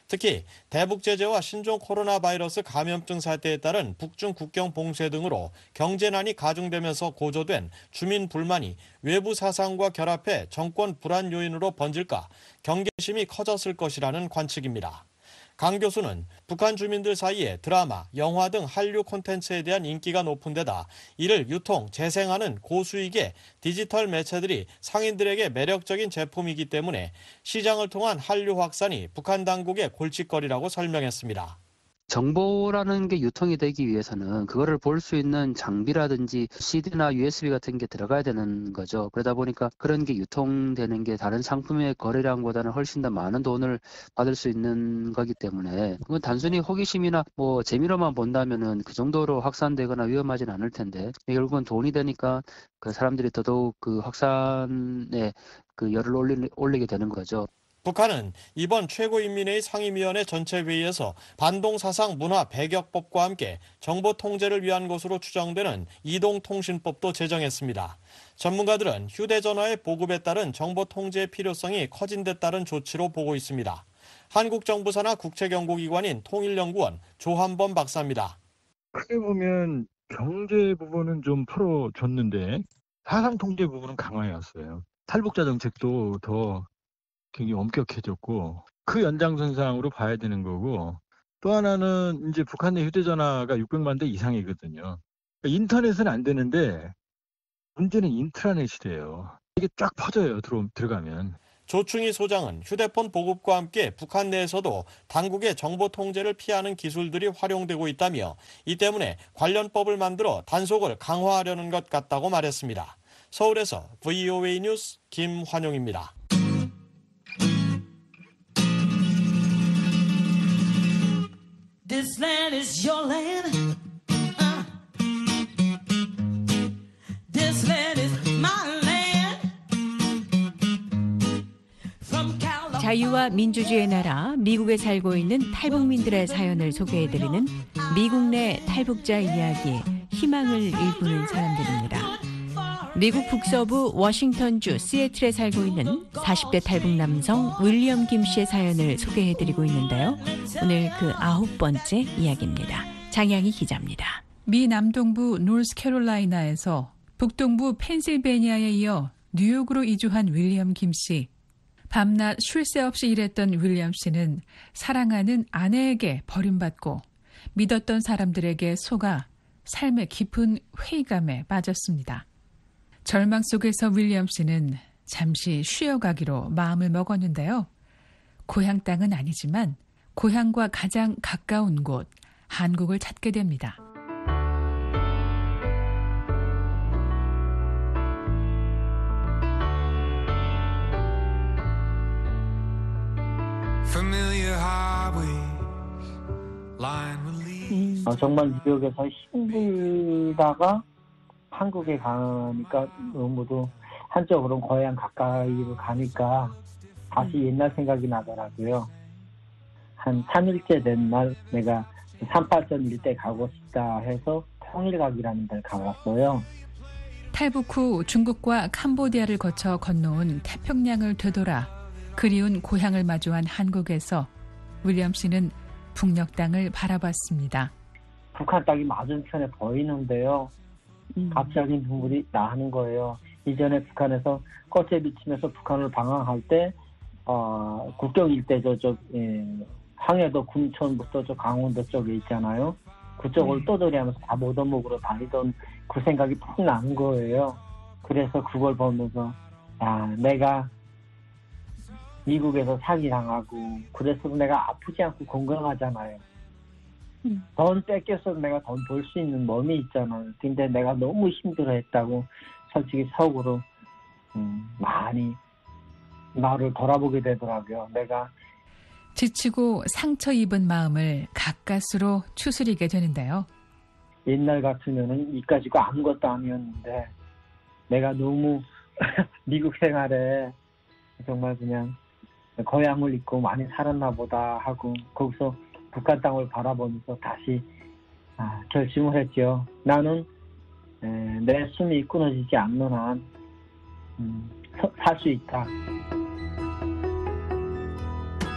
특히 대북 제재와 신종 코로나 바이러스 감염증 사태에 따른 북중 국경 봉쇄 등으로 경제난이 가중되면서 고조된 주민 불만이 외부 사상과 결합해 정권 불안 요인으로 번질까 경계심이 커졌을 것이라는 관측입니다. 강 교수는 북한 주민들 사이에 드라마, 영화 등 한류 콘텐츠에 대한 인기가 높은 데다 이를 유통, 재생하는 고수익의 디지털 매체들이 상인들에게 매력적인 제품이기 때문에 시장을 통한 한류 확산이 북한 당국의 골칫거리라고 설명했습니다. 정보라는 게 유통이 되기 위해서는 그거를 볼 수 있는 장비라든지 CD나 USB 같은 게 들어가야 되는 거죠. 그러다 보니까 그런 게 유통되는 게 다른 상품의 거래량보다는 훨씬 더 많은 돈을 받을 수 있는 거기 때문에 그건 단순히 호기심이나 뭐 재미로만 본다면은 그 정도로 확산되거나 위험하진 않을 텐데 결국은 돈이 되니까 그 사람들이 더더욱 그 확산에 그 열을 올리게 되는 거죠. 북한은 이번 최고인민회의 상임위원회 전체 회의에서 반동사상 문화 배격법과 함께 정보 통제를 위한 것으로 추정되는 이동통신법도 제정했습니다. 전문가들은 휴대전화의 보급에 따른 정보 통제의 필요성이 커진 데 따른 조치로 보고 있습니다. 한국정부사나 국책연구기관인 통일연구원 조한범 박사입니다. 크게 보면 경제 부분은 좀 풀어줬는데 사상 통제 부분은 강화해왔어요. 탈북자 정책도 더 굉장히 엄격해졌고 그 연장선상으로 봐야 되는 거고 또 하나는 이제 북한 내 휴대전화가 600만 대 이상이거든요. 그러니까 인터넷은 안 되는데 문제는 인트라넷이래요. 이게 쫙 퍼져요. 들어가면. 조충희 소장은 휴대폰 보급과 함께 북한 내에서도 당국의 정보 통제를 피하는 기술들이 활용되고 있다며 이 때문에 관련법을 만들어 단속을 강화하려는 것 같다고 말했습니다. 서울에서 VOA 뉴스 김환용입니다. This land is your land. This land is my land. 자유와 민주주의의 나라 미국에 살고 있는 탈북민들의 사연을 소개해드리는 미국 내 탈북자 이야기, 희망을 일구는 사람들입니다. 미국 북서부 워싱턴주 시애틀에 살고 있는 40대 탈북 남성 윌리엄 김 씨의 사연을 소개해드리고 있는데요. 오늘 그 9번째 이야기입니다. 장양희 기자입니다. 미 남동부 노스캐롤라이나에서 북동부 펜실베니아에 이어 뉴욕으로 이주한 윌리엄 김 씨. 밤낮 쉴 새 없이 일했던 윌리엄 씨는 사랑하는 아내에게 버림받고 믿었던 사람들에게 속아 삶의 깊은 회의감에 빠졌습니다. 절망 속에서 윌리엄 씨는 잠시 쉬어가기로 마음을 먹었는데요. 고향 땅은 아니지만 고향과 가장 가까운 곳, 한국을 찾게 됩니다. 정말 뉴욕에서 힘들다가 한국에 가니까 너무도 한쪽으로는 고향 가까이로 가니까 다시 옛날 생각이 나더라고요. 한 3일째 된 날 내가 38전 일대 가고 싶다 해서 통일각이라는 데를 가봤어요. 탈북 후 중국과 캄보디아를 거쳐 건너온 태평양을 되돌아 그리운 고향을 마주한 한국에서 윌리엄 씨는 북녘 땅을 바라봤습니다. 북한 땅이 맞은편에 보이는데요. 갑자기 눈물이 나는 거예요. 이전에 북한에서 꽃에 비치면서 북한을 방황할 때 국경 일대 저쪽 황해도 군천부터 저 강원도 쪽에 있잖아요. 그쪽을 떠돌이하면서 다 모더목으로 다니던 그 생각이 푹 나는 거예요. 그래서 그걸 보면서 내가 미국에서 사기당하고 그래서 내가 아프지 않고 건강하잖아요. 돈 뺏겨서 내가 돈 벌 수 있는 몸이 있잖아요. 근데 내가 너무 힘들어했다고 솔직히 속으로 많이 나를 돌아보게 되더라고요. 내가 지치고 상처 입은 마음을 가까스로 추스리게 되는데요. 옛날 같으면은 이까지가 아무것도 아니었는데 내가 너무 미국 생활에 정말 그냥 고향을 잊고 많이 살았나 보다 하고 거기서 북한 땅을 바라보면서 다시 결심을 했죠. 나는 내 숨이 끊어지지 않는 한 살 수 있다.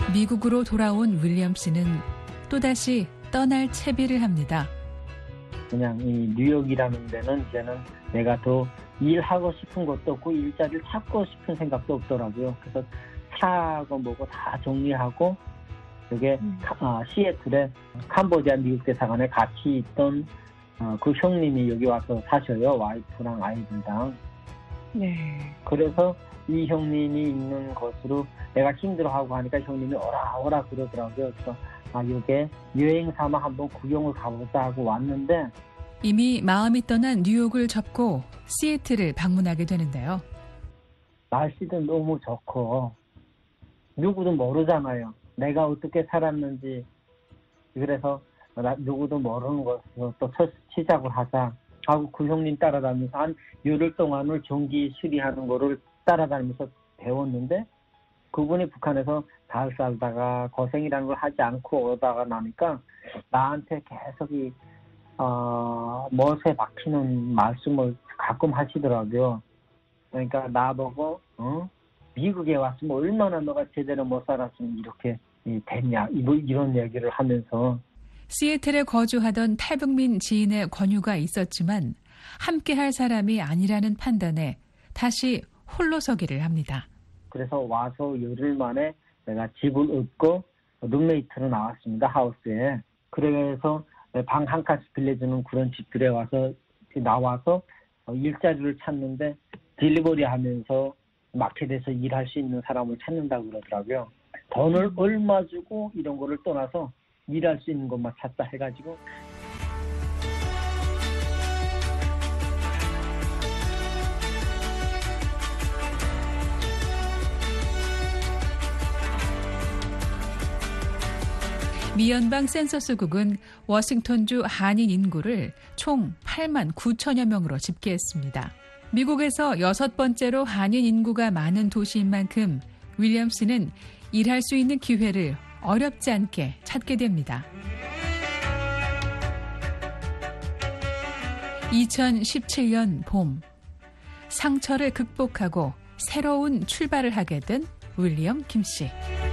미국으로 돌아온 윌리엄 씨는 또다시 떠날 채비를 합니다. 그냥 이 뉴욕이라는 데는 이제는 내가 더 일하고 싶은 것도 없고 일자리를 찾고 싶은 생각도 없더라고요. 그래서 차고 뭐고 다 정리하고 여기 시애틀에 캄보디아 미국 대사관에 같이 있던 그 형님이 여기 와서 사셔요. 와이프랑 아이들랑. 네. 그래서 이 형님이 있는 곳으로 내가 힘들어하고 하니까 형님이 오라 그러더라고요. 그래서 여기에 여행 삼아 한번 구경을 가보자 하고 왔는데 이미 마음이 떠난 뉴욕을 접고 시애틀을 방문하게 되는데요. 날씨도 너무 좋고 누구도 모르잖아요. 내가 어떻게 살았는지. 그래서 누구도 모르는 것으로 또 첫 시작을 하자 하고 그 형님 따라다니면서 한 열흘 동안을 전기 수리하는 거를 따라다니면서 배웠는데 그분이 북한에서 잘 살다가 고생이라는 걸 하지 않고 오다가 나니까 나한테 계속 멋에 박히는 말씀을 가끔 하시더라고요. 그러니까 나보고 미국에 왔으면 얼마나 너가 제대로 못 살았으면 이렇게 됐냐 이런 얘기를 하면서 시애틀에 거주하던 탈북민 지인의 권유가 있었지만 함께할 사람이 아니라는 판단에 다시 홀로 서기를 합니다. 그래서 와서 열흘 만에 내가 집을 얻고 룸메이트로 나왔습니다. 하우스에. 그래서 방 한 칸씩 빌려주는 그런 집들에 나와서 일자리를 찾는데 딜리버리 하면서 마켓에서 일할 수 있는 사람을 찾는다고 그러더라고요. 돈을 얼마 주고 이런 거를 떠나서 일할 수 있는 것만 찾자 해가지고 미연방 센서스국은 워싱턴주 한인 인구를 총 8만 9천여 명으로 집계했습니다. 미국에서 6번째로 한인 인구가 많은 도시인 만큼 윌리엄 씨는 일할 수 있는 기회를 어렵지 않게 찾게 됩니다. 2017년 봄, 상처를 극복하고 새로운 출발을 하게 된 윌리엄 김 씨.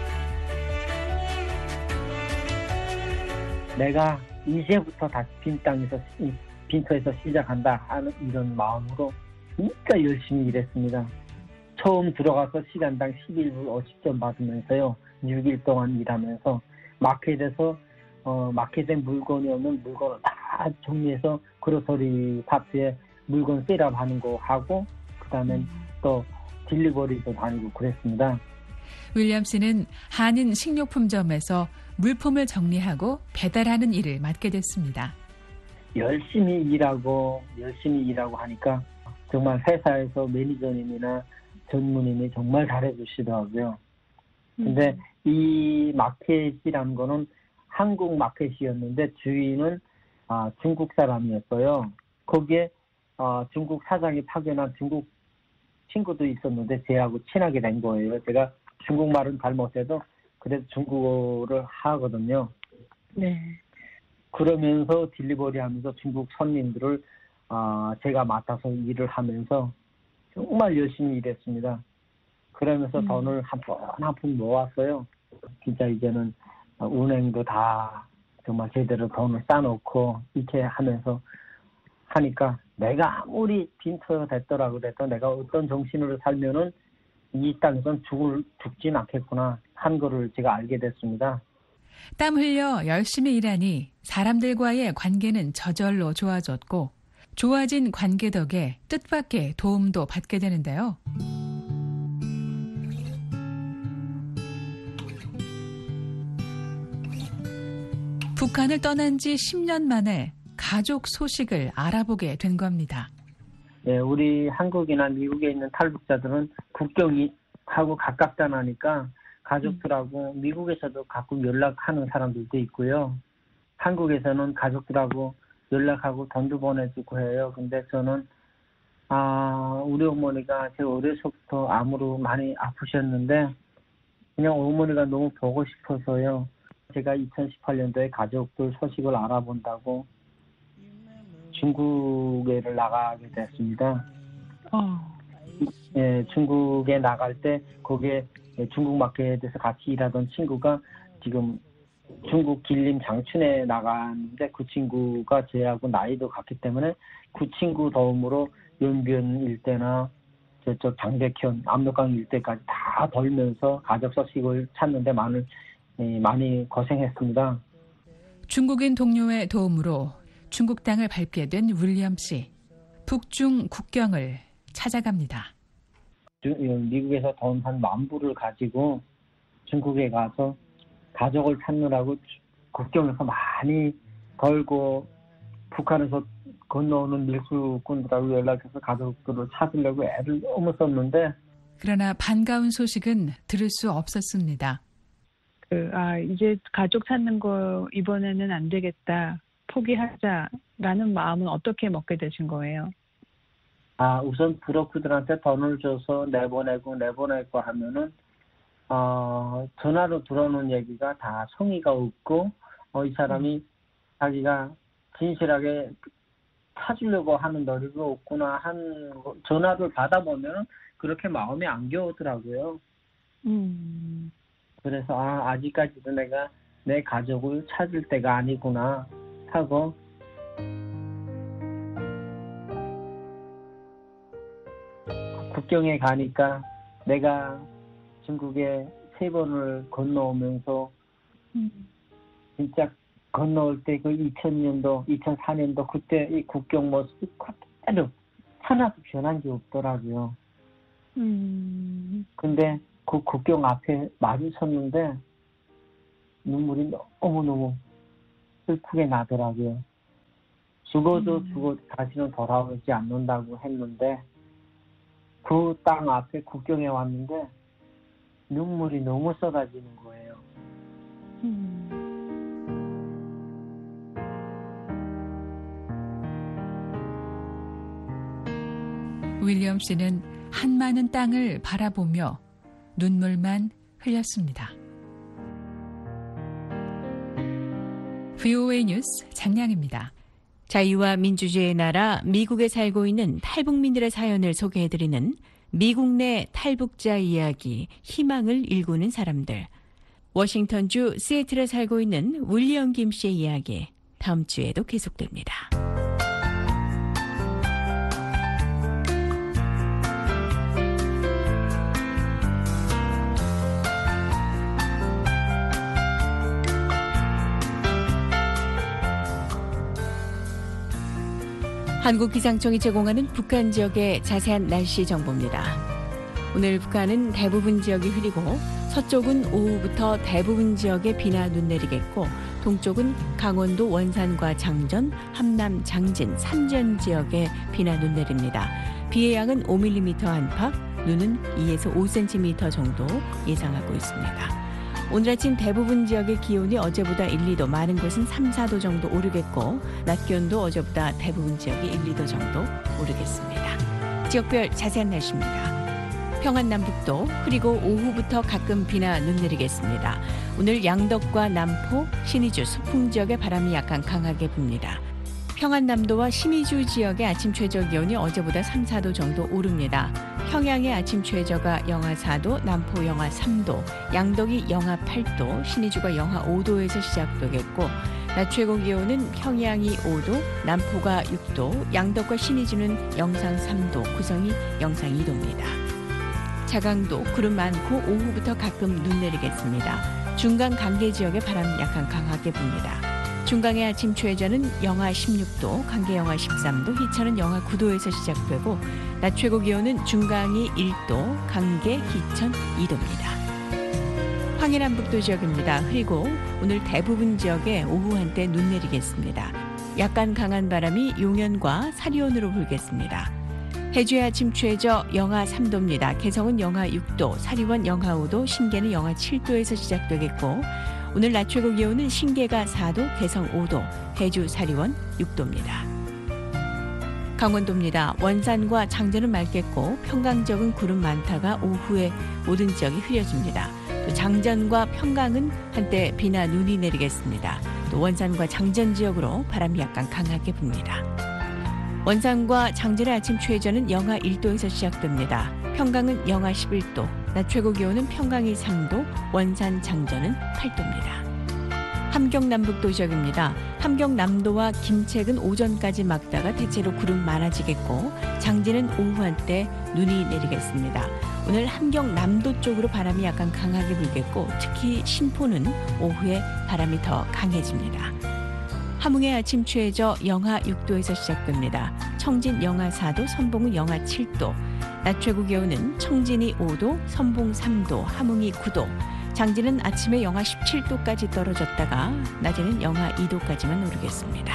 내가 이제부터 다시 빈터에서 시작한다 하는 이런 마음으로 진짜 열심히 일했습니다. 처음 들어가서 시간당 11불 50점 받으면서요. 6일 동안 일하면서 마켓에서 마켓에 물건이 없는 물건을 다 정리해서 그로서리 파트에 물건 셋업하는 거 하고 그다음에 또 딜리버리도 다니고 그랬습니다. 윌리엄 씨는 한인 식료품점에서 물품을 정리하고 배달하는 일을 맡게 됐습니다. 열심히 일하고 하니까 정말 회사에서 매니저님이나 전무님이 정말 잘해주시더라고요. 근데 이 마켓이라는 거는 한국 마켓이었는데 주인은 중국 사람이었어요. 거기에 중국 사장이 파견한 중국 친구도 있었는데 쟤하고 친하게 된 거예요. 제가 중국말은 잘 못해도 그래도 중국어를 하거든요. 네. 그러면서 딜리버리 하면서 중국 손님들을 제가 맡아서 일을 하면서 정말 열심히 일했습니다. 그러면서 돈을 한 푼 모았어요. 진짜 이제는 은행도 다 정말 제대로 돈을 쌓아놓고 이렇게 하면서 하니까 내가 아무리 빈터가 됐더라고 그래도 내가 어떤 정신으로 살면은 이 땅에선 죽진 않겠구나 한 거를 제가 알게 됐습니다. 땀 흘려 열심히 일하니 사람들과의 관계는 저절로 좋아졌고 좋아진 관계 덕에 뜻밖의 도움도 받게 되는데요. 북한을 떠난 지 10년 만에 가족 소식을 알아보게 된 겁니다. 네, 우리 한국이나 미국에 있는 탈북자들은 국경이 하고 가깝다 하니까 가족들하고 미국에서도 가끔 연락하는 사람들도 있고요. 한국에서는 가족들하고 연락하고 돈도 보내주고 해요. 근데 저는 우리 어머니가 제 어려서부터 암으로 많이 아프셨는데 그냥 어머니가 너무 보고 싶어서요. 제가 2018년도에 가족들 소식을 알아본다고 중국에를 나가게 됐습니다. 예, 중국에 나갈 때 거기에 중국 마켓에서 같이 일하던 친구가 지금 중국 길림 장춘에 나가는데 그 친구가 저하고 나이도 같기 때문에 그 친구 도움으로 연변 일대나 저쪽 장백현, 압록강 일대까지 다 돌면서 가족 소식을 찾는데 많이 고생했습니다. 중국인 동료의 도움으로 중국 땅을 밟게 된 윌리엄 씨. 북중 국경을 찾아갑니다. 미국에서 돈 한 10,000불을 가지고 중국에 가서 가족을 찾느라고 국경에서 많이 걸고 북한에서 건너오는 밀수꾼들하고 연락해서 가족들을 찾으려고 애를 너무 썼는데 그러나 반가운 소식은 들을 수 없었습니다. 이제 가족 찾는 거 이번에는 안 되겠다. 포기하자라는 마음은 어떻게 먹게 되신 거예요? 우선 브로커들한테 돈을 줘서 내보내고 하면은 전화로 들어오는 얘기가 다 성의가 없고 이 사람이 자기가 진실하게 찾으려고 하는 노력이 없구나 한 전화를 받아보면 그렇게 마음이 안 겨우더라고요. 그래서 아직까지도 내가 내 가족을 찾을 때가 아니구나 하고 국경에 가니까 내가 중국에 3번을 건너오면서 진짜 건너올 때 그 2000년도, 2004년도 그때 이 국경 모습이 그대로 하나도 변한 게 없더라고요. 근데 그 국경 앞에 마주쳤는데 눈물이 너무너무 슬프게 나더라고요. 죽어도 다시는 돌아오지 않는다고 했는데 그 땅 앞에 국경에 왔는데 눈물이 너무 쏟아지는 거예요. 윌리엄 씨는 한많은 땅을 바라보며 눈물만 흘렸습니다. VOA 뉴스 장량입니다. 자유와 민주주의의 나라 미국에 살고 있는 탈북민들의 사연을 소개해드리는 미국 내 탈북자 이야기, 희망을 일구는 사람들. 워싱턴주 시애틀에 살고 있는 윌리엄 김 씨의 이야기, 다음 주에도 계속됩니다. 한국기상청이 제공하는 북한 지역의 자세한 날씨 정보입니다. 오늘 북한은 대부분 지역이 흐리고 서쪽은 오후부터 대부분 지역에 비나 눈 내리겠고 동쪽은 강원도 원산과 장전, 함남, 장진, 삼전 지역에 비나 눈 내립니다. 비의 양은 5mm 안팎, 눈은 2에서 5cm 정도 예상하고 있습니다. 오늘 아침 대부분 지역의 기온이 어제보다 1, 2도, 많은 곳은 3, 4도 정도 오르겠고 낮 기온도 어제보다 대부분 지역이 1, 2도 정도 오르겠습니다. 지역별 자세한 날씨입니다. 평안남북도 흐리고 오후부터 가끔 비나 눈 내리겠습니다. 오늘 양덕과 남포, 신의주, 소풍 지역에 바람이 약간 강하게 붑니다. 평안남도와 신의주 지역의 아침 최저 기온이 어제보다 3, 4도 정도 오릅니다. 평양의 아침 최저가 영하 4도, 남포 영하 3도, 양덕이 영하 8도, 신의주가 영하 5도에서 시작되겠고 낮 최고 기온은 평양이 5도, 남포가 6도, 양덕과 신의주는 영상 3도, 구성이 영상 2도입니다. 자강도 구름 많고 오후부터 가끔 눈 내리겠습니다. 중강 강계 지역에 바람이 약간 강하게 붑니다. 중강의 아침 최저는 영하 16도, 강계 영하 13도, 희천은 영하 9도에서 시작되고 낮 최고 기온은 중강이 1도, 강계, 희천 2도입니다. 황해남북도 지역입니다. 흐리고 오늘 대부분 지역에 오후 한때 눈 내리겠습니다. 약간 강한 바람이 용현과 사리온으로 불겠습니다. 해주의 아침 최저 영하 3도입니다. 개성은 영하 6도, 사리원 영하 5도, 신계는 영하 7도에서 시작되겠고 오늘 낮 최고 기온은 신계가 4도, 개성 5도, 해주 사리원 6도입니다. 강원도입니다. 원산과 장전은 맑겠고 평강 지역은 구름 많다가 오후에 모든 지역이 흐려집니다. 또 장전과 평강은 한때 비나 눈이 내리겠습니다. 또 원산과 장전 지역으로 바람이 약간 강하게 붑니다. 원산과 장전의 아침 최저는 영하 1도에서 시작됩니다. 평강은 영하 11도, 낮 최고 기온은 평강이 3도, 원산 장전은 8도입니다. 함경 남북도 지역입니다. 함경 남도와 김책은 오전까지 막다가 대체로 구름 많아지겠고 장지는 오후 한때 눈이 내리겠습니다. 오늘 함경 남도 쪽으로 바람이 약간 강하게 불겠고 특히 신포는 오후에 바람이 더 강해집니다. 함흥의 아침 최저 영하 6도에서 시작됩니다. 청진 영하 4도, 선봉은 영하 7도. 낮 최고 기온은 청진이 5도, 선봉 3도, 함흥이 9도. 장지는 아침에 영하 17도까지 떨어졌다가 낮에는 영하 2도까지만 오르겠습니다.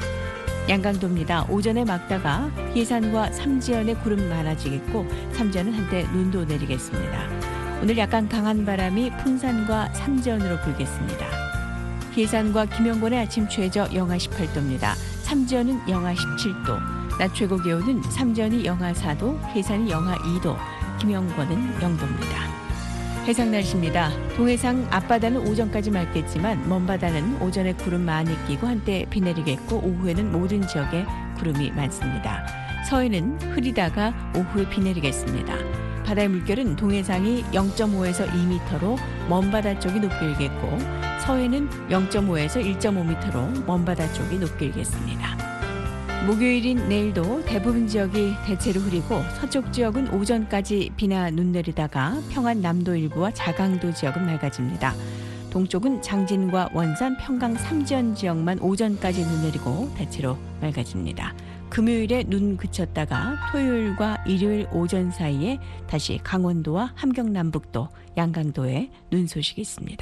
양강도입니다. 오전에 막다가 예산과 삼지연에 구름 많아지겠고 삼지연은 한때 눈도 내리겠습니다. 오늘 약간 강한 바람이 풍산과 삼지연으로 불겠습니다. 예산과 김영권의 아침 최저 영하 18도입니다. 삼지연은 영하 17도. 낮 최고 기온은 삼지연이 영하 4도, 해산이 영하 2도, 김영권은 0도입니다. 해상 날씨입니다. 동해상 앞바다는 오전까지 맑겠지만 먼바다는 오전에 구름 많이 끼고 한때 비 내리겠고 오후에는 모든 지역에 구름이 많습니다. 서해는 흐리다가 오후에 비 내리겠습니다. 바다의 물결은 동해상이 0.5에서 2m로 먼바다 쪽이 높게 일겠고 서해는 0.5에서 1.5m로 먼바다 쪽이 높게 일겠습니다. 목요일인 내일도 대부분 지역이 대체로 흐리고 서쪽 지역은 오전까지 비나 눈 내리다가 평안 남도 일부와 자강도 지역은 맑아집니다. 동쪽은 장진과 원산, 평강, 삼지연 지역만 오전까지 눈 내리고 대체로 맑아집니다. 금요일에 눈 그쳤다가 토요일과 일요일 오전 사이에 다시 강원도와 함경 남북도, 양강도에 눈 소식이 있습니다.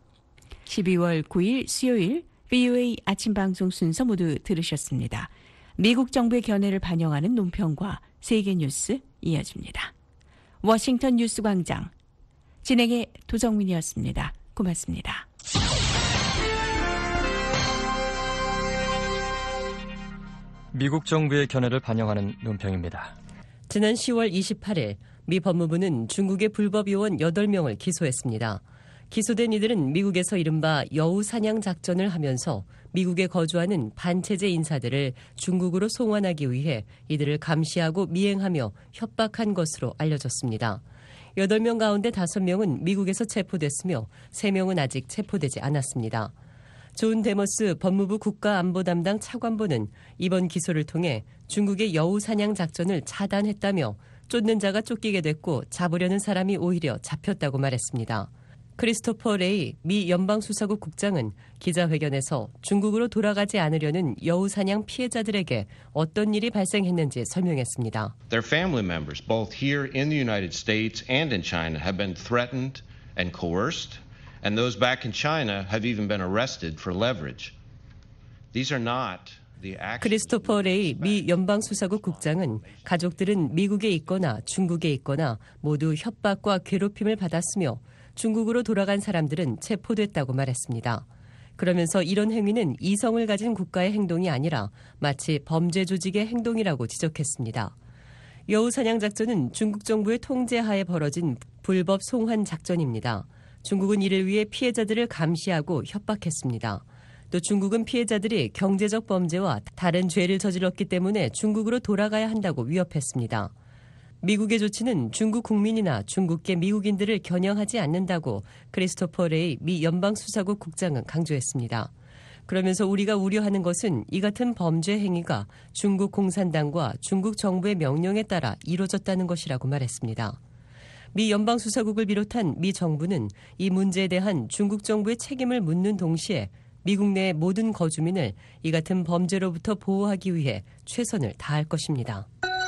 12월 9일 수요일 VOA 아침 방송 순서 모두 들으셨습니다. 미국 정부의 견해를 반영하는 논평과 세계 뉴스 이어집니다. 워싱턴 뉴스 광장 진행의 도정민이었습니다. 고맙습니다. 미국 정부의 견해를 반영하는 논평입니다. 지난 10월 28일 미 법무부는 중국의 불법 요원 8명을 기소했습니다. 기소된 이들은 미국에서 이른바 여우 사냥 작전을 하면서 미국에 거주하는 반체제 인사들을 중국으로 송환하기 위해 이들을 감시하고 미행하며 협박한 것으로 알려졌습니다. 8명 가운데 5명은 미국에서 체포됐으며 3명은 아직 체포되지 않았습니다. 존 데머스 법무부 국가안보 담당 차관보는 이번 기소를 통해 중국의 여우 사냥 작전을 차단했다며 쫓는 자가 쫓기게 됐고 잡으려는 사람이 오히려 잡혔다고 말했습니다. 크리스토퍼 레이 미 연방수사국 국장은 기자회견에서 중국으로 돌아가지 않으려는 여우 사냥 피해자들에게 어떤 일이 발생했는지 설명했습니다. Their family members, both here in the United States and in China, have been threatened and coerced, and those back in China have even been arrested for leverage. These are not 크리스토퍼 레이 미 연방수사국 국장은 가족들은 미국에 있거나 중국에 있거나 모두 협박과 괴롭힘을 받았으며 중국으로 돌아간 사람들은 체포됐다고 말했습니다. 그러면서 이런 행위는 이성을 가진 국가의 행동이 아니라 마치 범죄 조직의 행동이라고 지적했습니다. 여우 사냥 작전은 중국 정부의 통제하에 벌어진 불법 송환 작전입니다. 중국은 이를 위해 피해자들을 감시하고 협박했습니다. 또 중국은 피해자들이 경제적 범죄와 다른 죄를 저질렀기 때문에 중국으로 돌아가야 한다고 위협했습니다. 미국의 조치는 중국 국민이나 중국계 미국인들을 겨냥하지 않는다고 크리스토퍼 레이 미 연방수사국 국장은 강조했습니다. 그러면서 우리가 우려하는 것은 이 같은 범죄 행위가 중국 공산당과 중국 정부의 명령에 따라 이루어졌다는 것이라고 말했습니다. 미 연방수사국을 비롯한 미 정부는 이 문제에 대한 중국 정부의 책임을 묻는 동시에 미국 내 모든 거주민을 이 같은 범죄로부터 보호하기 위해 최선을 다할 것입니다.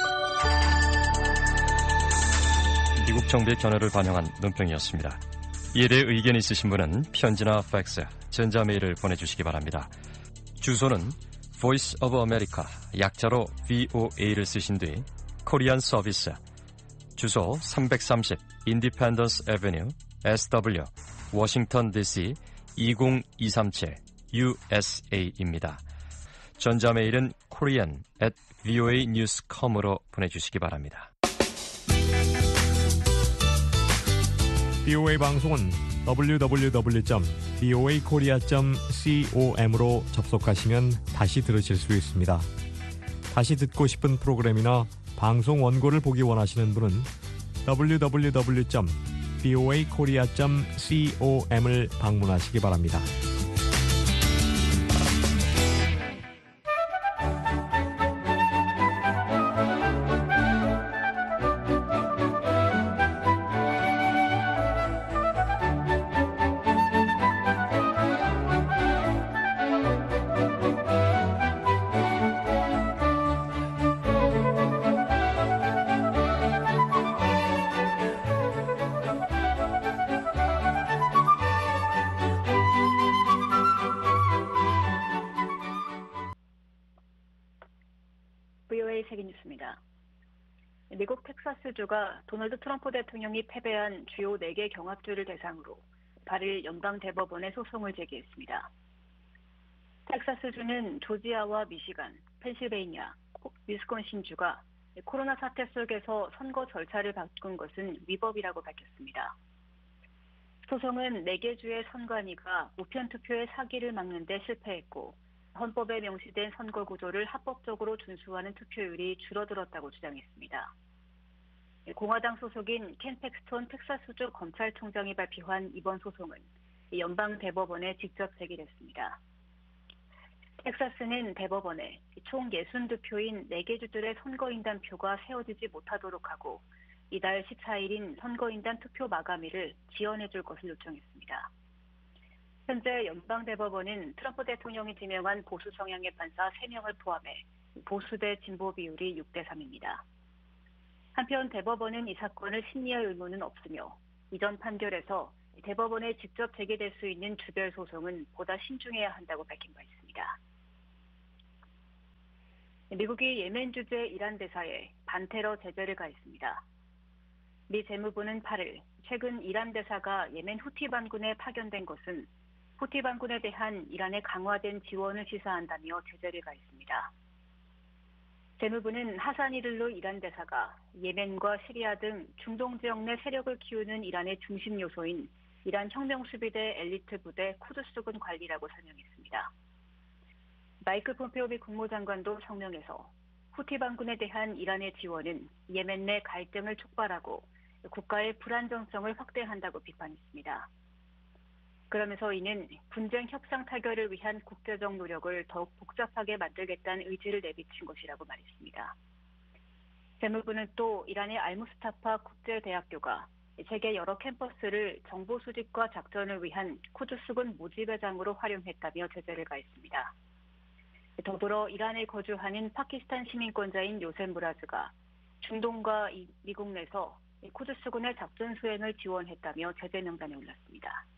미국 정부의 견해를 반영한 논평이었습니다. 이에 대해 의견 있으신 분은 편지나 팩스, 전자메일을 보내주시기 바랍니다. 주소는 Voice of America, 약자로 VOA를 쓰신 뒤 코리안 서비스, 주소 330 Independence Avenue, SW, 워싱턴 DC 20237 USA입니다. 전자메일은 korean@voanews.com으로 보내주시기 바랍니다. VOA 방송은 www.voakorea.com으로 접속하시면 다시 들으실 수 있습니다. 다시 듣고 싶은 프로그램이나 방송 원고를 보기 원하시는 분은 www.voanews.com voakorea.com을 방문하시기 바랍니다. VOA 세계뉴스입니다. 미국 텍사스주가 도널드 트럼프 대통령이 패배한 주요 4개 경합주를 대상으로 8일 연방대법원에 소송을 제기했습니다. 텍사스주는 조지아와 미시간, 펜실베이니아, 위스콘신주가 코로나 사태 속에서 선거 절차를 바꾼 것은 위법이라고 밝혔습니다. 소송은 4개 주의 선관위가 우편투표의 사기를 막는 데 실패했고 헌법에 명시된 선거 구조를 합법적으로 준수하는 투표율이 줄어들었다고 주장했습니다. 공화당 소속인 켄 팩스톤 텍사스주 검찰총장이 발표한 이번 소송은 연방 대법원에 직접 제기됐습니다. 텍사스는 대법원에 총 62표인 4개 주들의 선거인단표가 세워지지 못하도록 하고 이달 14일인 선거인단 투표 마감일을 지연해 줄 것을 요청했습니다. 현재 연방대법원은 트럼프 대통령이 지명한 보수 성향의 판사 3명을 포함해 보수 대 진보 비율이 6대3입니다. 한편 대법원은 이 사건을 심리할 의무는 없으며 이전 판결에서 대법원에 직접 제기될 수 있는 주별 소송은 보다 신중해야 한다고 밝힌 바 있습니다. 미국이 예멘 주재 이란 대사에 반테러 제재를 가했습니다. 미 재무부는 8일 최근 이란 대사가 예멘 후티 반군에 파견된 것은 후티 반군에 대한 이란의 강화된 지원을 시사한다며 제재를 가했습니다. 재무부는 하산이를루 이란 대사가 예멘과 시리아 등 중동 지역 내 세력을 키우는 이란의 중심 요소인 이란 혁명수비대 엘리트 부대 쿠드스군 관리라고 설명했습니다. 마이크 폼페오 미 국무장관도 성명에서 후티 반군에 대한 이란의 지원은 예멘 내 갈등을 촉발하고 국가의 불안정성을 확대한다고 비판했습니다. 그러면서 이는 분쟁 협상 타결을 위한 국제적 노력을 더욱 복잡하게 만들겠다는 의지를 내비친 것이라고 말했습니다. 재무부는 또 이란의 알무스타파 국제대학교가 세계 여러 캠퍼스를 정보 수집과 작전을 위한 쿠드스군 모집회장으로 활용했다며 제재를 가했습니다. 더불어 이란에 거주하는 파키스탄 시민권자인 요셉 무라즈가 중동과 미국 내에서 쿠드스군의 작전 수행을 지원했다며 제재 명단에 올랐습니다.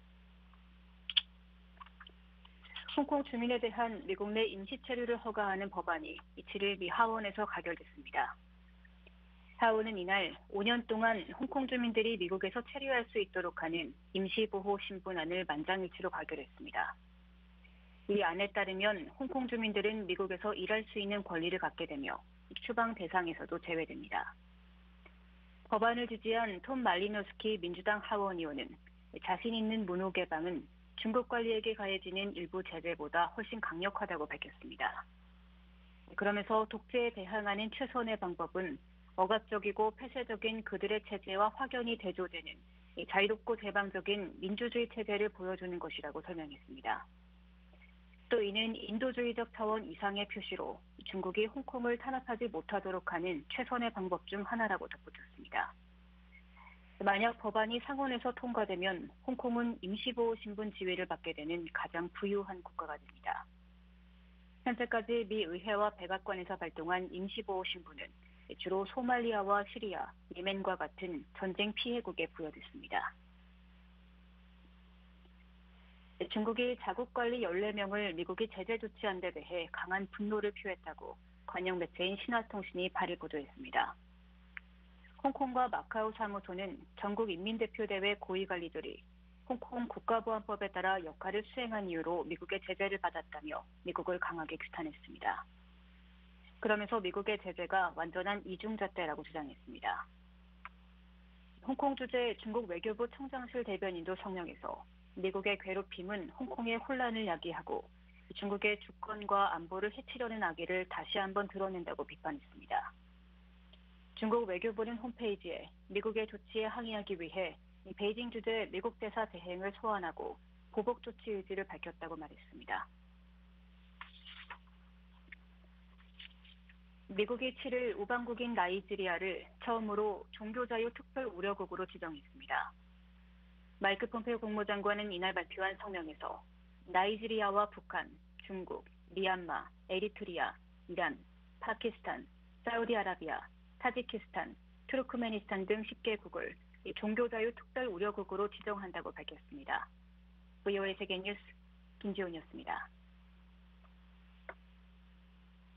홍콩 주민에 대한 미국 내 임시 체류를 허가하는 법안이 7일 미 하원에서 가결됐습니다. 하원은 이날 5년 동안 홍콩 주민들이 미국에서 체류할 수 있도록 하는 임시보호 신분안을 만장일치로 가결했습니다. 이 안에 따르면 홍콩 주민들은 미국에서 일할 수 있는 권리를 갖게 되며 추방 대상에서도 제외됩니다. 법안을 지지한 톰 말리노스키 민주당 하원의원은 자신 있는 문호 개방은 중국 관리에게 가해지는 일부 제재보다 훨씬 강력하다고 밝혔습니다. 그러면서 독재에 대항하는 최선의 방법은 억압적이고 폐쇄적인 그들의 체제와 확연히 대조되는 자유롭고 개방적인 민주주의 체제를 보여주는 것이라고 설명했습니다. 또 이는 인도주의적 차원 이상의 표시로 중국이 홍콩을 탄압하지 못하도록 하는 최선의 방법 중 하나라고 덧붙였습니다. 만약 법안이 상원에서 통과되면 홍콩은 임시보호 신분 지위를 받게 되는 가장 부유한 국가가 됩니다. 현재까지 미 의회와 백악관에서 발동한 임시보호 신분은 주로 소말리아와 시리아, 예멘과 같은 전쟁 피해국에 부여됐습니다. 중국이 자국관리 14명을 미국이 제재 조치한 데 대해 강한 분노를 표했다고 관영 매체인 신화통신이 8일 보도했습니다. 홍콩과 마카오 사무소는 전국인민대표대회 고위관리들이 홍콩 국가보안법에 따라 역할을 수행한 이유로 미국의 제재를 받았다며 미국을 강하게 규탄했습니다. 그러면서 미국의 제재가 완전한 이중잣대라고 주장했습니다. 홍콩 주재 중국 외교부 청장실 대변인도 성명에서 미국의 괴롭힘은 홍콩의 혼란을 야기하고 중국의 주권과 안보를 해치려는 악의를 다시 한번 드러낸다고 비판했습니다. 중국 외교부는 홈페이지에 미국의 조치에 항의하기 위해 베이징 주재 미국 대사 대행을 소환하고 보복 조치 의지를 밝혔다고 말했습니다. 미국이 7일 우방국인 나이지리아를 처음으로 종교자유 특별 우려국으로 지정했습니다. 마이크 폼페이오 국무장관은 이날 발표한 성명에서 나이지리아와 북한, 중국, 미얀마, 에리트리아, 이란, 파키스탄, 사우디아라비아, 타지키스탄, 투르크메니스탄 등 10개국을 종교자유 특별 우려국으로 지정한다고 밝혔습니다. VOA 세계뉴스 김지훈이었습니다.